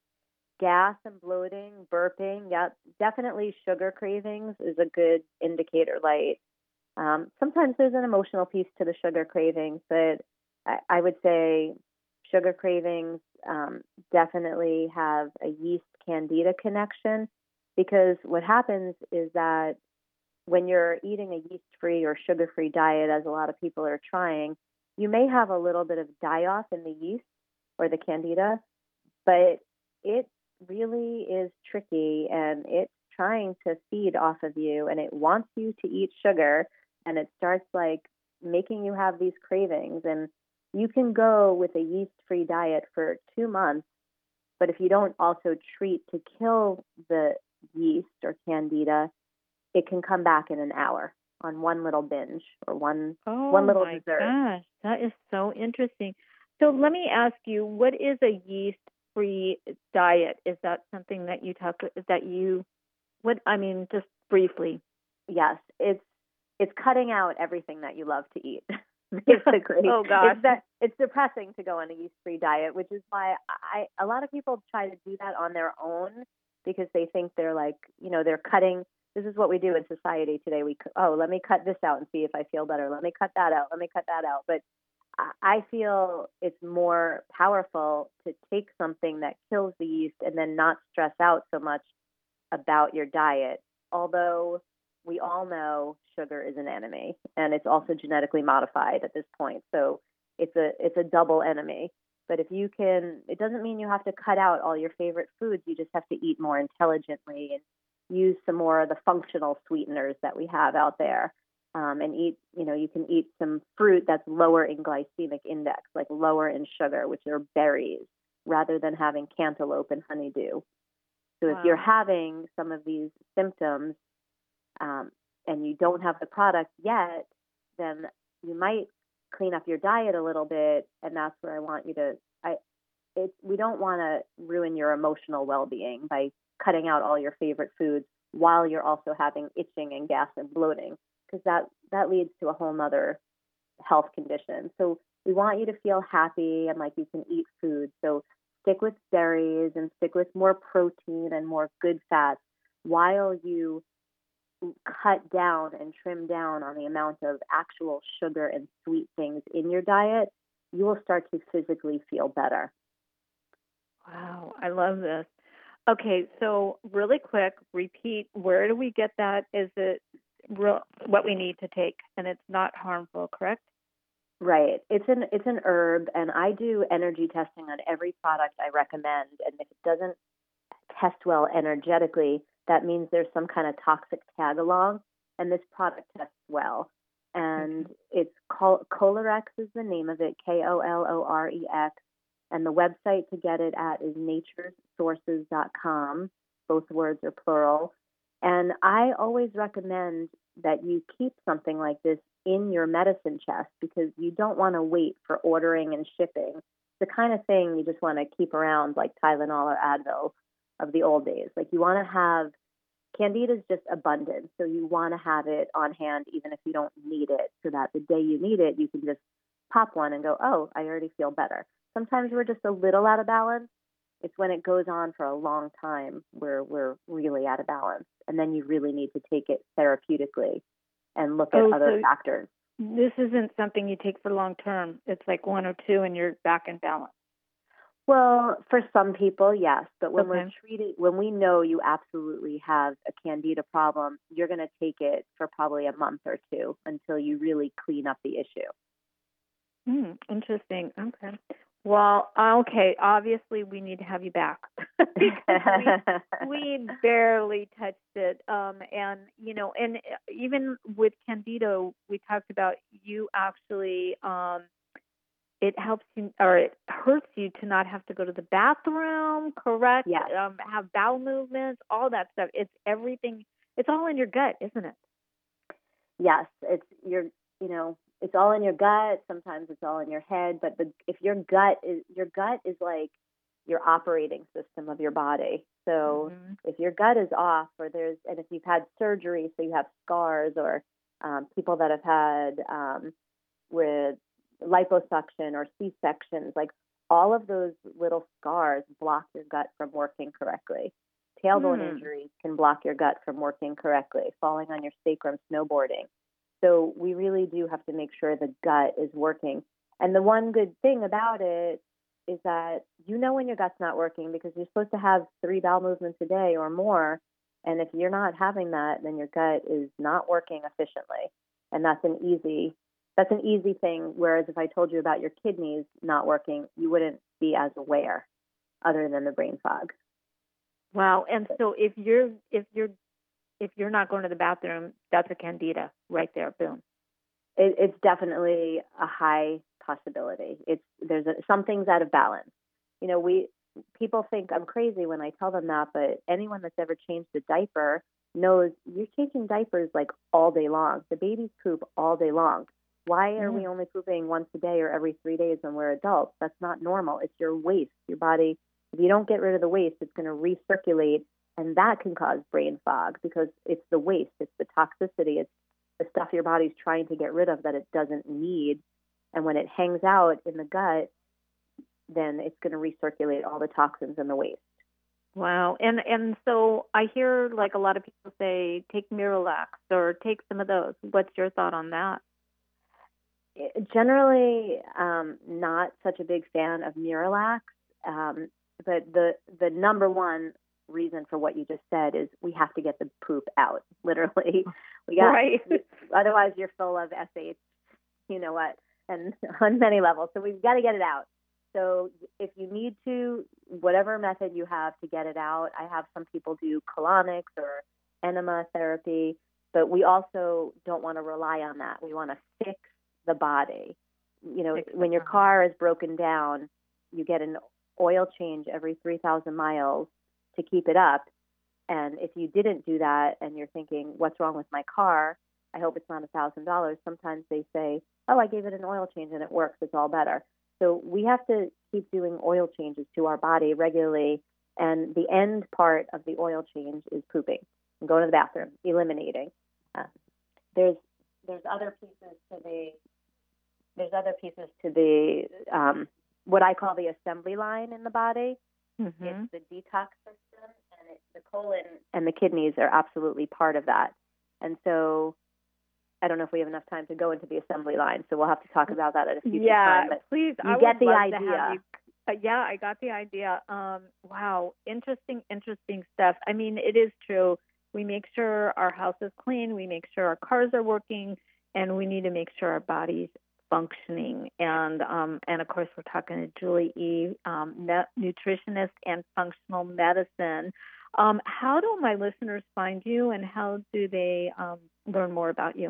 [SPEAKER 7] Gas and bloating, burping. Yeah, definitely sugar cravings is a good indicator light. Um, sometimes there's an emotional piece to the sugar cravings, but I, I would say sugar cravings um, definitely have a yeast candida connection, because what happens is that when you're eating a yeast-free or sugar-free diet, as a lot of people are trying, you may have a little bit of die-off in the yeast or the candida, but it really is tricky, and it's trying to feed off of you, and it wants you to eat sugar, and it starts like making you have these cravings. And you can go with a yeast-free diet for two months, but if you don't also treat to kill the yeast or candida, it can come back in an hour on one little binge or one
[SPEAKER 2] oh
[SPEAKER 7] one little
[SPEAKER 2] my
[SPEAKER 7] dessert.
[SPEAKER 2] Gosh, that is so interesting. So let me ask you, what is a yeast-free diet? Is that something that you talk that you what I mean, just briefly?
[SPEAKER 7] Yes, it's it's cutting out everything that you love to eat. Basically,
[SPEAKER 2] oh gosh,
[SPEAKER 7] it's that it's depressing to go on a yeast-free diet, which is why I a lot of people try to do that on their own because they think they're like, you know, they're cutting. This is what we do in society today. We oh, let me cut this out and see if I feel better. Let me cut that out. Let me cut that out. But I feel it's more powerful to take something that kills the yeast and then not stress out so much about your diet. Although we all know sugar is an enemy, and it's also genetically modified at this point. So it's a it's a double enemy. But if you can, it doesn't mean you have to cut out all your favorite foods. You just have to eat more intelligently and use some more of the functional sweeteners that we have out there. Um, and eat, you know, you can eat some fruit that's lower in glycemic index, like lower in sugar, which are berries, rather than having cantaloupe and honeydew. So
[SPEAKER 2] wow.
[SPEAKER 7] if you're having some of these symptoms um, and you don't have the product yet, then you might clean up your diet a little bit. And that's where I want you to, I, it, we don't want to ruin your emotional well-being by cutting out all your favorite foods while you're also having itching and gas and bloating, because that, that leads to a whole nother health condition. So we want you to feel happy and like you can eat food. So stick with berries and stick with more protein and more good fats while you cut down and trim down on the amount of actual sugar and sweet things in your diet. You will start to physically feel better.
[SPEAKER 2] Wow, I love this. Okay, so really quick, repeat, where do we get that? Is it real, what we need to take, and it's not harmful, correct?
[SPEAKER 7] Right. It's an it's an herb, and I do energy testing on every product I recommend. And if it doesn't test well energetically, that means there's some kind of toxic tag along, and this product tests well. And okay. it's called Kolorex is the name of it, K O L O R E X. And the website to get it at is nature's sources dot com. Both words are plural. And I always recommend that you keep something like this in your medicine chest, because you don't want to wait for ordering and shipping. It's the kind of thing you just want to keep around, like Tylenol or Advil of the old days. Like you want to have, Candida is just abundant, so you want to have it on hand even if you don't need it, so that the day you need it, you can just pop one and go, oh, I already feel better. Sometimes we're just a little out of balance. It's when it goes on for a long time where we're really out of balance. And then you really need to take it therapeutically and look at
[SPEAKER 2] oh,
[SPEAKER 7] other
[SPEAKER 2] so
[SPEAKER 7] factors.
[SPEAKER 2] This isn't something you take for long term. It's like one or two and you're back in balance.
[SPEAKER 7] Well, for some people, yes. But when
[SPEAKER 2] Okay.
[SPEAKER 7] we're treating, when we know you absolutely have a candida problem, you're going to take it for probably a month or two until you really clean up the issue.
[SPEAKER 2] Hmm, interesting. Okay. Well, okay. Obviously, we need to have you back because we, we barely touched it. Um, and you know, and even with Candida, we talked about you actually. Um, it helps you, or it hurts you to not have to go to the bathroom. Correct?
[SPEAKER 7] Yes.
[SPEAKER 2] Um, have bowel movements, all that stuff. It's everything. It's all in your gut, isn't it?
[SPEAKER 7] Yes, it's your, you know, it's all in your gut. Sometimes it's all in your head. But the, if your gut is, your gut is like your operating system of your body. So
[SPEAKER 2] Mm-hmm.
[SPEAKER 7] if your gut is off, or there's, and if you've had surgery, so you have scars, or um, people that have had um, with liposuction or C-sections, like all of those little scars block your gut from working correctly. Tailbone
[SPEAKER 2] Hmm.
[SPEAKER 7] injuries can block your gut from working correctly, falling on your sacrum, snowboarding. So we really do have to make sure the gut is working. And the one good thing about it is that you know when your gut's not working because you're supposed to have three bowel movements a day or more. And if you're not having that, then your gut is not working efficiently. And that's an easy that's an easy thing. Whereas if I told you about your kidneys not working, you wouldn't be as aware other than the brain fog.
[SPEAKER 2] Wow. And so if you're if you're if you're not going to the bathroom, that's a candida right there. Boom.
[SPEAKER 7] It, it's definitely a high possibility. It's there's a, something's out of balance. You know, we people think I'm crazy when I tell them that, but anyone that's ever changed a diaper knows you're changing diapers like all day long. The babies poop all day long. Why are we only pooping once a day or every three days when we're adults? That's not normal. It's your waste. Your body, if you don't get rid of the waste, it's going to recirculate, and that can cause brain fog because it's the waste. It's the toxicity. It's the stuff your body's trying to get rid of that it doesn't need. And when it hangs out in the gut, then it's going to recirculate all the toxins and the waste.
[SPEAKER 2] Wow. And and so I hear like a lot of people say, take Miralax or take some of those. What's your thought on that?
[SPEAKER 7] Generally, um, not such a big fan of Miralax, um, but the the number one reason for what you just said is we have to get the poop out. Literally, we got.
[SPEAKER 2] Right.
[SPEAKER 7] Otherwise, you're full of S H. You know what? And on many levels, so we've got to get it out. So if you need to, whatever method you have to get it out, I have some people do colonics or enema therapy, but we also don't want to rely on that. We want to fix the body. You know,
[SPEAKER 2] Fix the
[SPEAKER 7] when your
[SPEAKER 2] body.
[SPEAKER 7] car is broken down, you get an oil change every three thousand miles to keep it up. And if you didn't do that and you're thinking, what's wrong with my car? I hope it's not a thousand dollars. Sometimes they say, oh, I gave it an oil change and it works. It's all better. So we have to keep doing oil changes to our body regularly. And the end part of the oil change is pooping and going to the bathroom, eliminating. Uh, there's there's other pieces to the there's other pieces to the um, what I call the assembly line in the body.
[SPEAKER 2] Mm-hmm.
[SPEAKER 7] It's the detox system, and it's the colon and the kidneys are absolutely part of that. And so I don't know if we have enough time to go into the assembly line, so we'll have to talk about that at a future
[SPEAKER 2] Yeah,
[SPEAKER 7] time. But
[SPEAKER 2] please.
[SPEAKER 7] you
[SPEAKER 2] I
[SPEAKER 7] get
[SPEAKER 2] would
[SPEAKER 7] the
[SPEAKER 2] love
[SPEAKER 7] idea.
[SPEAKER 2] To have you, uh, yeah, I got the idea. Um, wow, interesting, interesting stuff. I mean, it is true. We make sure our house is clean. We make sure our cars are working, and we need to make sure our body's functioning. And um, and of course, we're talking to Julie E., um, nutritionist and functional medicine. Um, how do my listeners find you, and how do they um, learn more about you?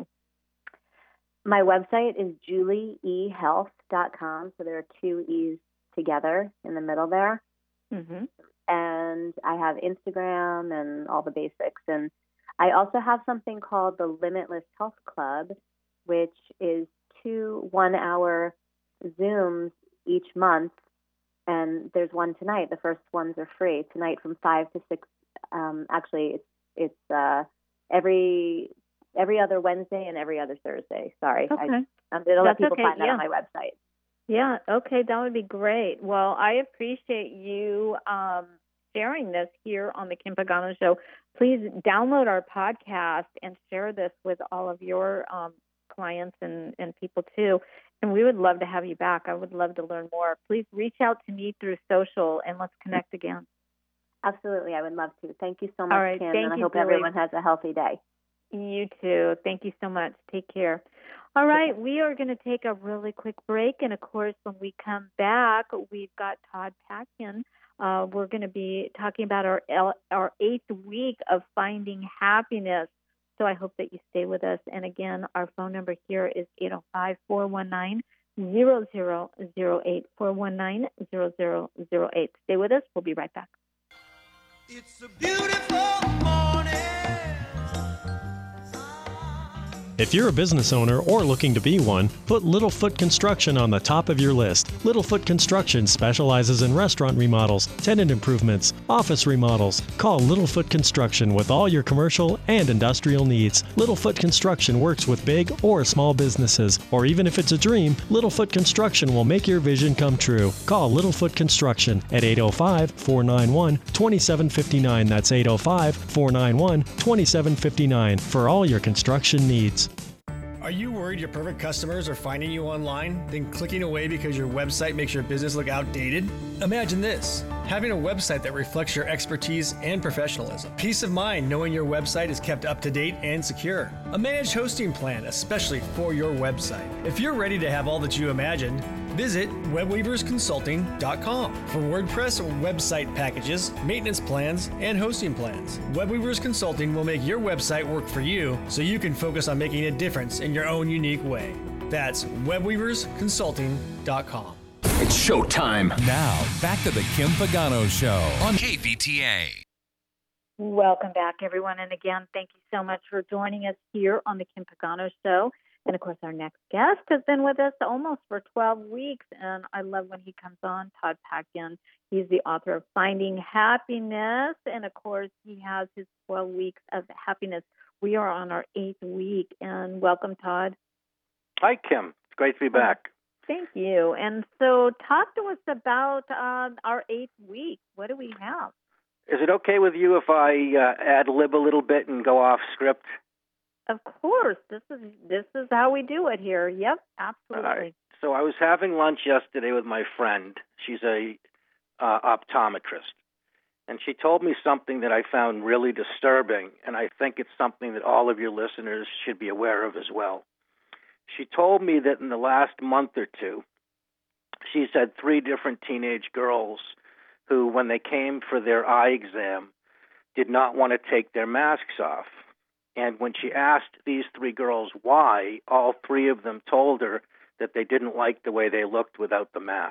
[SPEAKER 7] My website is julie e health dot com, so there are two E's together in the middle there.
[SPEAKER 2] Mm-hmm.
[SPEAKER 7] And I have Instagram and all the basics. And I also have something called the Limitless Health Club, which is two one-hour Zooms each month. And there's one tonight. The first ones are free tonight from five to six. Um, actually, it's it's uh, every every other Wednesday and every other Thursday. Sorry,
[SPEAKER 2] Okay.
[SPEAKER 7] I, I'm going to let
[SPEAKER 2] That's
[SPEAKER 7] people
[SPEAKER 2] okay,
[SPEAKER 7] find that
[SPEAKER 2] yeah.
[SPEAKER 7] on my website.
[SPEAKER 2] Yeah, okay, that would be great. Well, I appreciate you um, sharing this here on the Kim Pagano Show. Please download our podcast and share this with all of your um, clients and, and people too. And we would love to have you back. I would love to learn more. Please reach out to me through social and let's connect again.
[SPEAKER 7] Absolutely. I would love to. Thank you so much,
[SPEAKER 2] All right,
[SPEAKER 7] Kim.
[SPEAKER 2] thank
[SPEAKER 7] and I
[SPEAKER 2] you,
[SPEAKER 7] hope
[SPEAKER 2] Julie.
[SPEAKER 7] everyone has a healthy day.
[SPEAKER 2] You too. Thank you so much. Take care. All right, we are going to take a really quick break. And, of course, when we come back, we've got Todd Packin. Uh, we're going to be talking about our our eighth week of finding happiness. So I hope that you stay with us. And, again, our phone number here is eight oh five, four one nine, zero zero zero eight, four one nine, zero zero zero eight. Stay with us. We'll be right back.
[SPEAKER 8] It's a beautiful morning.
[SPEAKER 9] If you're a business owner or looking to be one, put Littlefoot Construction on the top of your list. Littlefoot Construction specializes in restaurant remodels, tenant improvements, office remodels. Call Littlefoot Construction with all your commercial and industrial needs. Littlefoot Construction works with big or small businesses, or even if it's a dream, Littlefoot Construction will make your vision come true. Call Littlefoot Construction at eight oh five, four nine one, two seven five nine. That's eight oh five, four nine one, two seven five nine for all your construction needs.
[SPEAKER 4] Are you worried your perfect customers are finding you online, then clicking away because your website makes your business look outdated? Imagine this: having a website that reflects your expertise and professionalism. Peace of mind knowing your website is kept up to date and secure. A managed hosting plan, especially for your website. If you're ready to have all that you imagined, visit web weavers consulting dot com for WordPress website packages, maintenance plans, and hosting plans. WebWeavers Consulting will make your website work for you so you can focus on making a difference in your own unique way. That's web weavers consulting dot com.
[SPEAKER 6] It's showtime.
[SPEAKER 5] Now, back to the Kim Pagano Show
[SPEAKER 6] On K V T A.
[SPEAKER 2] Welcome back, everyone. And again, thank you so much for joining us here on the Kim Pagano Show. And, of course, our next guest has been with us almost for twelve weeks, and I love when he comes on, Todd Packin. He's the author of Finding Happiness, and, of course, he has his twelve weeks of happiness. We are on our eighth week, and welcome, Todd.
[SPEAKER 10] Hi, Kim. It's great to be back.
[SPEAKER 2] Thank you. And so talk to us about uh, our eighth week. What do we have?
[SPEAKER 10] Is it okay with you if I uh, ad-lib a little bit and go off script?
[SPEAKER 2] Of course. This is this is how we do it here. Yep, absolutely.
[SPEAKER 10] All right. So I was having lunch yesterday with my friend. She's a uh, optometrist. And she told me something that I found really disturbing, and I think it's something that all of your listeners should be aware of as well. She told me that in the last month or two, she's had three different teenage girls who, when they came for their eye exam, did not want to take their masks off. And when she asked these three girls why, all three of them told her that they didn't like the way they looked without the mask.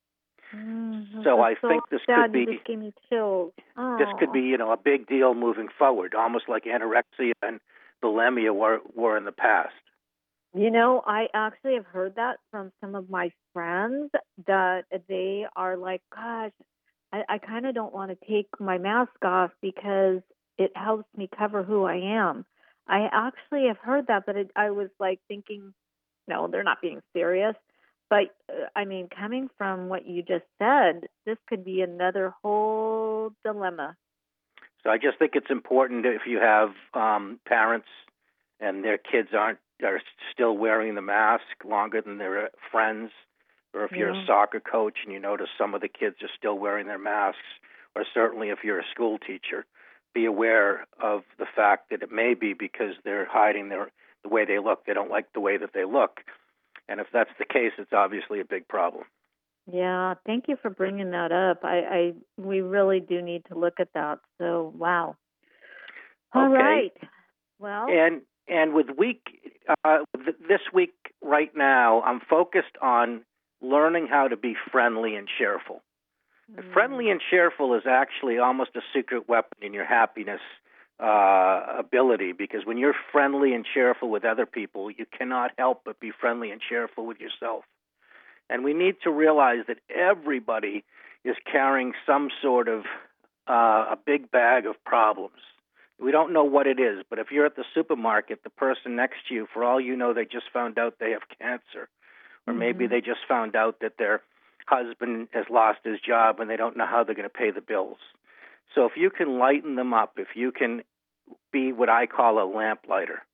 [SPEAKER 2] Mm,
[SPEAKER 10] so I
[SPEAKER 2] so
[SPEAKER 10] think this
[SPEAKER 2] sad.
[SPEAKER 10] could be
[SPEAKER 2] You just gave me chills. Oh.
[SPEAKER 10] this could be, you know, a big deal moving forward, almost like anorexia and bulimia were, were in the past.
[SPEAKER 2] You know, I actually have heard that from some of my friends that they are like, gosh, I, I kind of don't want to take my mask off because it helps me cover who I am. I actually have heard that, but it, I was like thinking, no, they're not being serious. But, uh, I mean, coming from what you just said, this could be another whole dilemma.
[SPEAKER 10] So I just think it's important if you have um, parents and their kids aren't are still wearing the mask longer than their friends, or if you're
[SPEAKER 2] Yeah.
[SPEAKER 10] a soccer coach and you notice some of the kids are still wearing their masks, or certainly if you're a school teacher, be aware of the fact that it may be because they're hiding their the way they look. They don't like the way that they look. And if that's the case, it's obviously a big problem.
[SPEAKER 2] Yeah, thank you for bringing that up. I, I we really do need to look at that. So, wow. All
[SPEAKER 10] Okay.
[SPEAKER 2] right. Well,
[SPEAKER 10] And and with week uh, th- this week right now, I'm focused on learning how to be friendly and cheerful.
[SPEAKER 2] mm,
[SPEAKER 10] Friendly and cheerful is actually almost a secret weapon in your happiness uh, ability, because when you're friendly and cheerful with other people, you cannot help but be friendly and cheerful with yourself. And we need to realize that everybody is carrying some sort of uh, a big bag of problems. We don't know what it is, but if you're at the supermarket, the person next to you, for all you know, they just found out they have cancer. Or maybe
[SPEAKER 2] Mhm.
[SPEAKER 10] they just found out that their husband has lost his job and they don't know how they're going to pay the bills. So if you can lighten them up, if you can be what I call a lamplighter,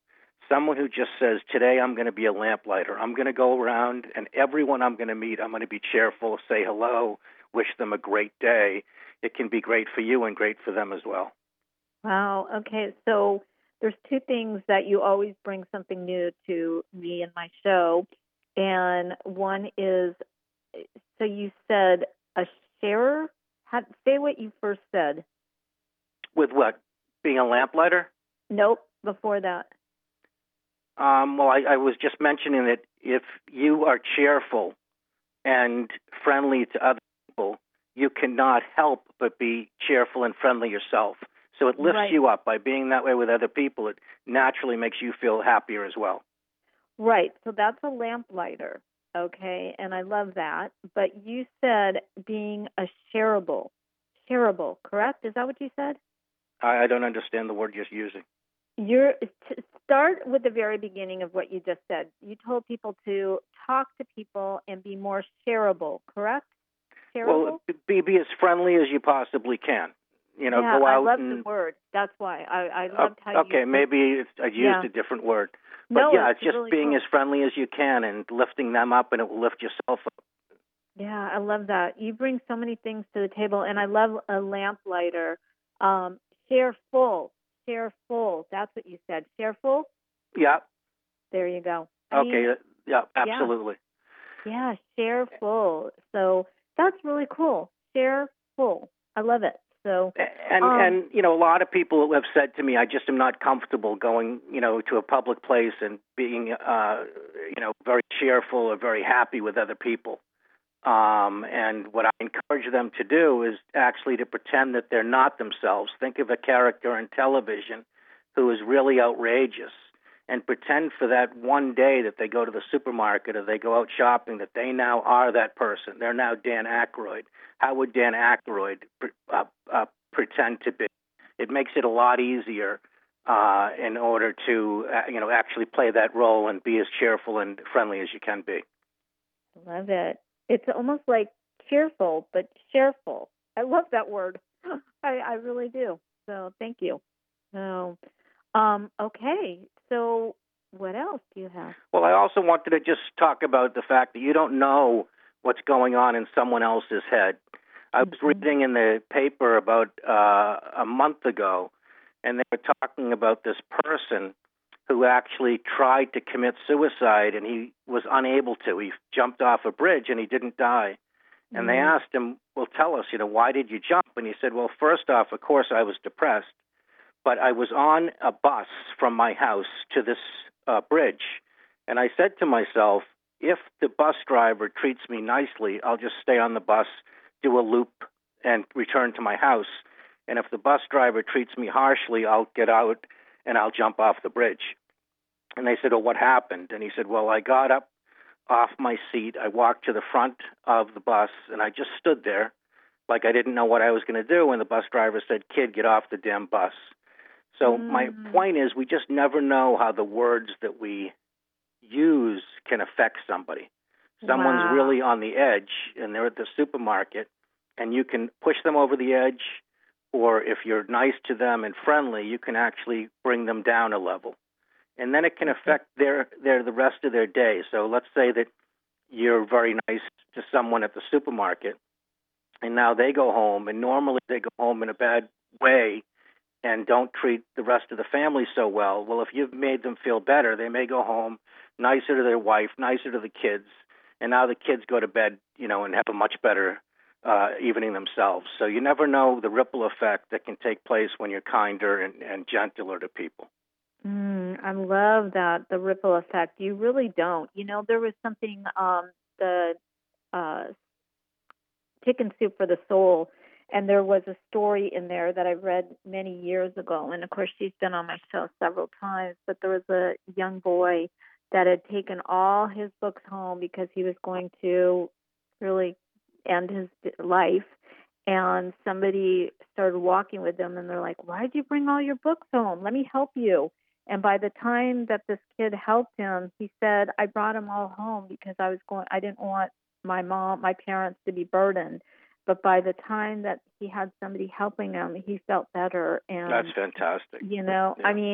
[SPEAKER 10] Someone who just says, today I'm going to be a lamplighter. I'm going to go around, and everyone I'm going to meet, I'm going to be cheerful, say hello, wish them a great day. It can be great for you and great for them as well.
[SPEAKER 2] Wow. Okay. So there's two things that you always bring something new to me and my show. And one is, so you said a sharer? How, say what you first said.
[SPEAKER 10] With what? Being a lamplighter?
[SPEAKER 2] Nope. Before that.
[SPEAKER 10] Um, well, I, I was just mentioning that if you are cheerful and friendly to other people, you cannot help but be cheerful and friendly yourself. So it lifts
[SPEAKER 2] Right.
[SPEAKER 10] you up. By being that way with other people, it naturally makes you feel happier as well.
[SPEAKER 2] Right. So that's a lamplighter. Okay. And I love that. But you said being a shareable. Shareable, correct? Is that what you said?
[SPEAKER 10] I, I don't understand the word you're using.
[SPEAKER 2] You're to start with the very beginning of what you just said. You told people to talk to people and be more shareable, correct? Shareable?
[SPEAKER 10] Well, be, be as friendly as you possibly can. You know,
[SPEAKER 2] yeah,
[SPEAKER 10] go out
[SPEAKER 2] I love
[SPEAKER 10] and...
[SPEAKER 2] the word. That's why. I, I loved how
[SPEAKER 10] okay,
[SPEAKER 2] you...
[SPEAKER 10] Okay, maybe it's, I used
[SPEAKER 2] yeah.
[SPEAKER 10] a different word. But
[SPEAKER 2] no,
[SPEAKER 10] yeah,
[SPEAKER 2] it's,
[SPEAKER 10] it's just
[SPEAKER 2] really
[SPEAKER 10] being
[SPEAKER 2] cool.
[SPEAKER 10] as friendly as you can and lifting them up, and it will lift yourself up.
[SPEAKER 2] Yeah, I love that. You bring so many things to the table, and I love a lamplighter. Um, share full. Share full. That's what you said. Share full?
[SPEAKER 10] Yeah.
[SPEAKER 2] There you go. I
[SPEAKER 10] Okay,
[SPEAKER 2] mean,
[SPEAKER 10] yeah, absolutely.
[SPEAKER 2] Yeah, share full. So that's really cool. Share full. I love it. So
[SPEAKER 10] and
[SPEAKER 2] um,
[SPEAKER 10] and you know, a lot of people have said to me, I just am not comfortable going, you know, to a public place and being, uh, you know, very cheerful or very happy with other people. Um, and what I encourage them to do is actually to pretend that they're not themselves. Think of a character on television who is really outrageous, and pretend for that one day that they go to the supermarket or they go out shopping that they now are that person. They're now Dan Aykroyd. How would Dan Aykroyd uh, uh, pretend to be? It makes it a lot easier uh, in order to, uh, you know, actually play that role and be as cheerful and friendly as you can be.
[SPEAKER 2] Love it. It's almost like cheerful, but shareful. I love that word. I, I really do. So thank you. So, um, okay. So what else do you have?
[SPEAKER 10] Well, I also wanted to just talk about the fact that you don't know what's going on in someone else's head. I was mm-hmm. reading in the paper about uh, a month ago, and they were talking about this person who actually tried to commit suicide, and he was unable to. He jumped off a bridge, and he didn't die. Mm-hmm. And they asked him, well, tell us, you know, why did you jump? And he said, well, first off, of course, I was depressed, but I was on a bus from my house to this uh, bridge. And I said to myself, if the bus driver treats me nicely, I'll just stay on the bus, do a loop, and return to my house. And if the bus driver treats me harshly, I'll get out and I'll jump off the bridge. And they said, well, what happened? And he said, well, I got up off my seat. I walked to the front of the bus, and I just stood there like I didn't know what I was going to do. And the bus driver said, kid, get off the damn bus. So mm. my point is, we just never know how the words that we use can affect somebody. Someone's
[SPEAKER 2] wow.
[SPEAKER 10] really on the edge, and they're at the supermarket, and you can push them over the edge, or if you're nice to them and friendly, you can actually bring them down a level. And then it can affect their, their the rest of their day. So let's say that you're very nice to someone at the supermarket, and now they go home, and normally they go home in a bad way and don't treat the rest of the family so well. Well, if you've made them feel better, they may go home nicer to their wife, nicer to the kids, and now the kids go to bed, you know, and have a much better uh, evening themselves. So you never know the ripple effect that can take place when you're kinder and, and gentler to people.
[SPEAKER 2] Mm, I love that, the ripple effect. You really don't. You know, there was something, um, the uh, Chicken Soup for the Soul, and there was a story in there that I read many years ago. And, of course, she's been on my show several times. But there was a young boy that had taken all his books home because he was going to really end his life. And somebody started walking with him, and they're like, why did you bring all your books home? Let me help you. And by the time that this kid helped him, he said, I brought them all home because I was going, I didn't want my mom, my parents to be burdened. But by the time that he had somebody helping him, he felt better. And
[SPEAKER 10] that's fantastic.
[SPEAKER 2] You know,
[SPEAKER 10] yeah.
[SPEAKER 2] I mean,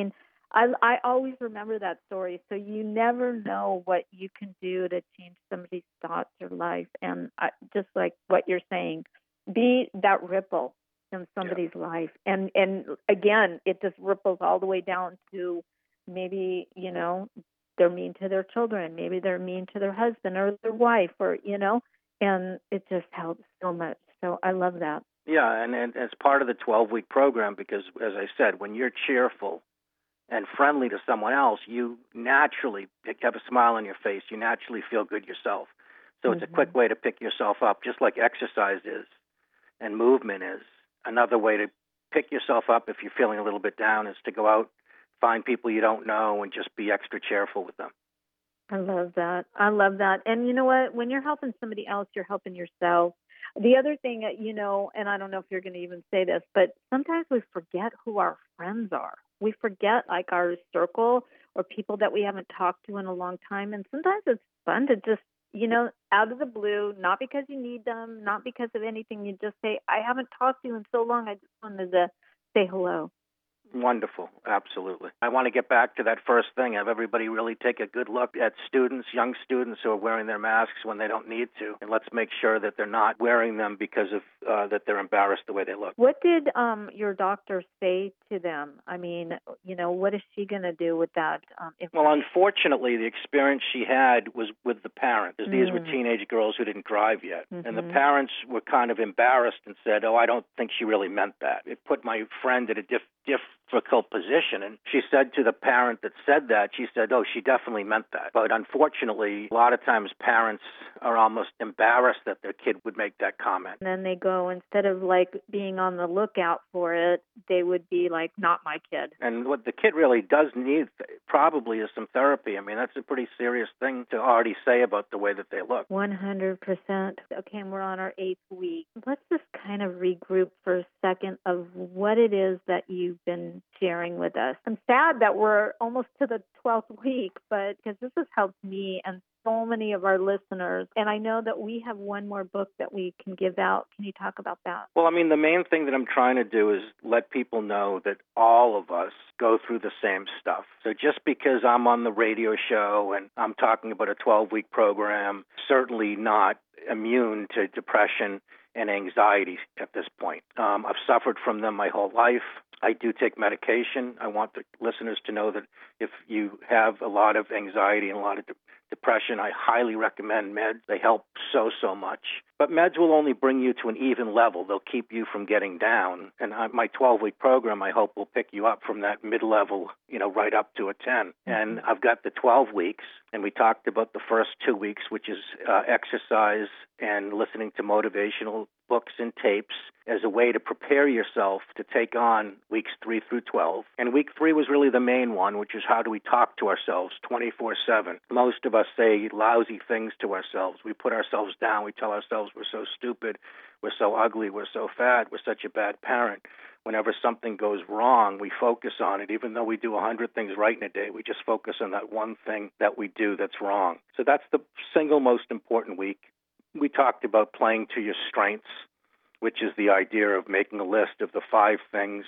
[SPEAKER 2] I, I always remember that story. So you never know what you can do to change somebody's thoughts or life. And I, just like what you're saying, be that ripple in somebody's yeah. life. And, and again, it just ripples all the way down to maybe, you know, they're mean to their children. Maybe they're mean to their husband or their wife or, you know, and it just helps so much. So I love that.
[SPEAKER 10] Yeah, and, and as part of the twelve-week program, because as I said, when you're cheerful and friendly to someone else, you naturally have a smile on your face. You naturally feel good yourself. So mm-hmm. it's a quick way to pick yourself up, just like exercise is and movement is. Another way to pick yourself up if you're feeling a little bit down is to go out, find people you don't know, and just be extra cheerful with them.
[SPEAKER 2] I love that. I love that. And you know what? When you're helping somebody else, you're helping yourself. The other thing, you know, and I don't know if you're going to even say this, but sometimes we forget who our friends are. We forget like our circle or people that we haven't talked to in a long time. And sometimes it's fun to just, you know, out of the blue, not because you need them, not because of anything, you just say, I haven't talked to you in so long, I just wanted to say hello.
[SPEAKER 10] Wonderful. Absolutely. I want to get back to that first thing. Have everybody really take a good look at students, young students who are wearing their masks when they don't need to. And let's make sure that they're not wearing them because of uh, that they're embarrassed the way they look.
[SPEAKER 2] What did um, your doctor say to them? I mean, you know, what is she going to do with that? Um,
[SPEAKER 10] well, unfortunately, the experience she had was with the parents. Mm. These were teenage girls who didn't drive yet. Mm-hmm. And the parents were kind of embarrassed and said, oh, I don't think she really meant that. It put my friend at a diff- diff- difficult position. And she said to the parent that said that, she said, oh, she definitely meant that. But unfortunately, a lot of times parents are almost embarrassed that their kid would make that comment.
[SPEAKER 2] And then they go, instead of like being on the lookout for it, they would be like, not my kid.
[SPEAKER 10] And what the kid really does need probably is some therapy. I mean, that's a pretty serious thing to already say about the way that they look.
[SPEAKER 2] one hundred percent. Okay, and we're on our eighth week. Let's just kind of regroup for a second of what it is that you've been sharing with us. I'm sad that we're almost to the twelfth week, but because this has helped me and so many of our listeners. And I know that we have one more book that we can give out. Can you talk about that?
[SPEAKER 10] Well, I mean, the main thing that I'm trying to do is let people know that all of us go through the same stuff. So just because I'm on the radio show and I'm talking about a twelve-week program, certainly not immune to depression and anxiety at this point. Um, I've suffered from them my whole life. I do take medication. I want the listeners to know that if you have a lot of anxiety and a lot of de- depression, I highly recommend meds. They help so, so much. But meds will only bring you to an even level. They'll keep you from getting down. And I, my twelve-week program, I hope, will pick you up from that mid-level, you know, right up to a ten. Mm-hmm. And I've got the twelve weeks, and we talked about the first two weeks, which is uh, exercise and listening to motivational books and tapes as a way to prepare yourself to take on weeks three through twelve. And week three was really the main one, which is how do we talk to ourselves twenty-four seven. Most of us say lousy things to ourselves. We put ourselves down. We tell ourselves we're so stupid, we're so ugly, we're so fat, we're such a bad parent. Whenever something goes wrong, we focus on it. Even though we do a hundred things right in a day, we just focus on that one thing that we do that's wrong. So that's the single most important week. We talked about playing to your strengths, which is the idea of making a list of the five things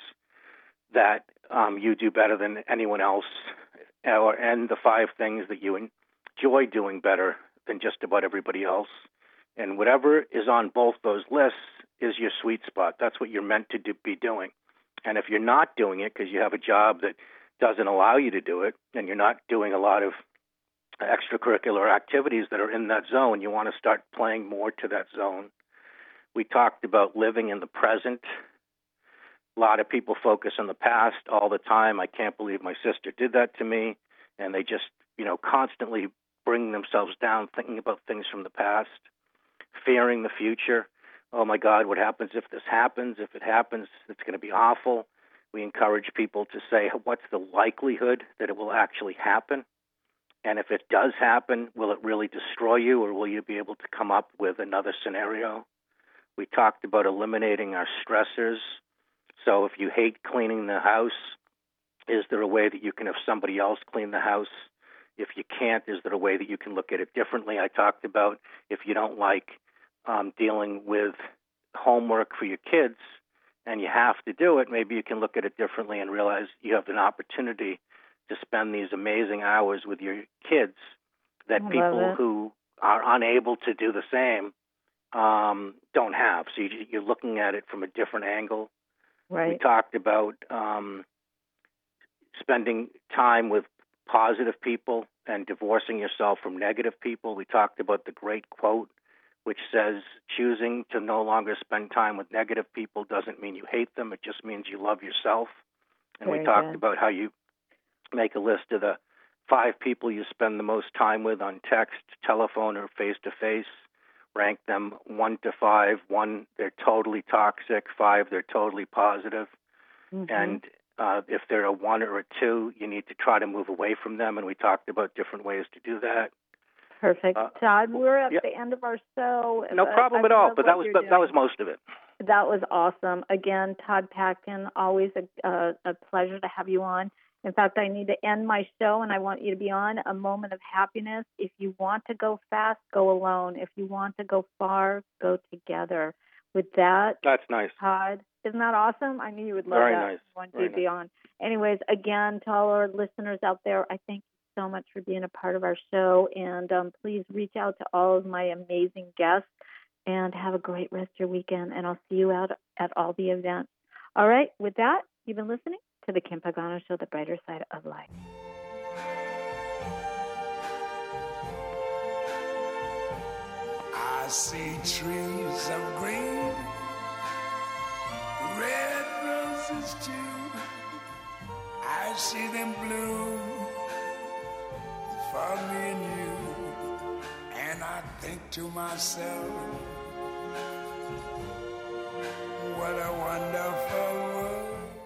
[SPEAKER 10] that um, you do better than anyone else, or, and the five things that you enjoy doing better than just about everybody else. And whatever is on both those lists is your sweet spot. That's what you're meant to do, be doing. And if you're not doing it because you have a job that doesn't allow you to do it, and you're not doing a lot of extracurricular activities that are in that zone, you want to start playing more to that zone. We talked about living in the present. A lot of people focus on the past all the time. I can't believe my sister did that to me. And they just, you know, constantly bring themselves down thinking about things from the past, fearing the future. Oh, my God, what happens if this happens? If it happens, it's going to be awful. We encourage people to say, what's the likelihood that it will actually happen? And if it does happen, will it really destroy you, or will you be able to come up with another scenario? We talked about eliminating our stressors. So if you hate cleaning the house, is there a way that you can have somebody else clean the house? If you can't, is there a way that you can look at it differently? I talked about if you don't like um, dealing with homework for your kids and you have to do it, maybe you can look at it differently and realize you have an opportunity to spend these amazing hours with your kids that
[SPEAKER 2] I love
[SPEAKER 10] people
[SPEAKER 2] it.
[SPEAKER 10] who are unable to do the same um, don't have. So you, you're looking at it from a different angle.
[SPEAKER 2] Right.
[SPEAKER 10] We talked about um, spending time with positive people and divorcing yourself from negative people. We talked about the great quote, which says choosing to no longer spend time with negative people doesn't mean you hate them. It just means you love yourself. And
[SPEAKER 2] Very
[SPEAKER 10] we talked
[SPEAKER 2] good.
[SPEAKER 10] about how you make a list of the five people you spend the most time with on text, telephone, or face-to-face. Rank them one to five. One, they're totally toxic. Five, they're totally positive.
[SPEAKER 2] Mm-hmm.
[SPEAKER 10] And uh, if they're a one or a two, you need to try to move away from them. And we talked about different ways to do that.
[SPEAKER 2] Perfect.
[SPEAKER 10] Uh,
[SPEAKER 2] Todd, we're at
[SPEAKER 10] yeah.
[SPEAKER 2] the end of our show.
[SPEAKER 10] No
[SPEAKER 2] but
[SPEAKER 10] problem
[SPEAKER 2] I
[SPEAKER 10] at all.
[SPEAKER 2] love
[SPEAKER 10] But
[SPEAKER 2] what
[SPEAKER 10] that was
[SPEAKER 2] you're
[SPEAKER 10] but that was
[SPEAKER 2] doing.
[SPEAKER 10] most of it.
[SPEAKER 2] That was awesome. Again, Todd Packin, always a, a, a pleasure to have you on. In fact, I need to end my show, and I want you to be on A Moment of Happiness. If you want to go fast, go alone. If you want to go far, go together. With that,
[SPEAKER 10] That's nice.
[SPEAKER 2] Todd, isn't that awesome? I knew you would love
[SPEAKER 10] Very
[SPEAKER 2] that.
[SPEAKER 10] nice.
[SPEAKER 2] I want
[SPEAKER 10] Very
[SPEAKER 2] you to be on. Anyways, again, to all our listeners out there, I thank you so much for being a part of our show. And um, please reach out to all of my amazing guests and have a great rest of your weekend. And I'll see you out at all the events. All right. With that, you've been listening to the Kim Pagano Show, the brighter side of life.
[SPEAKER 8] I see trees of green, red roses too. I see them bloom for me and you. And I think to myself, what a wonderful world.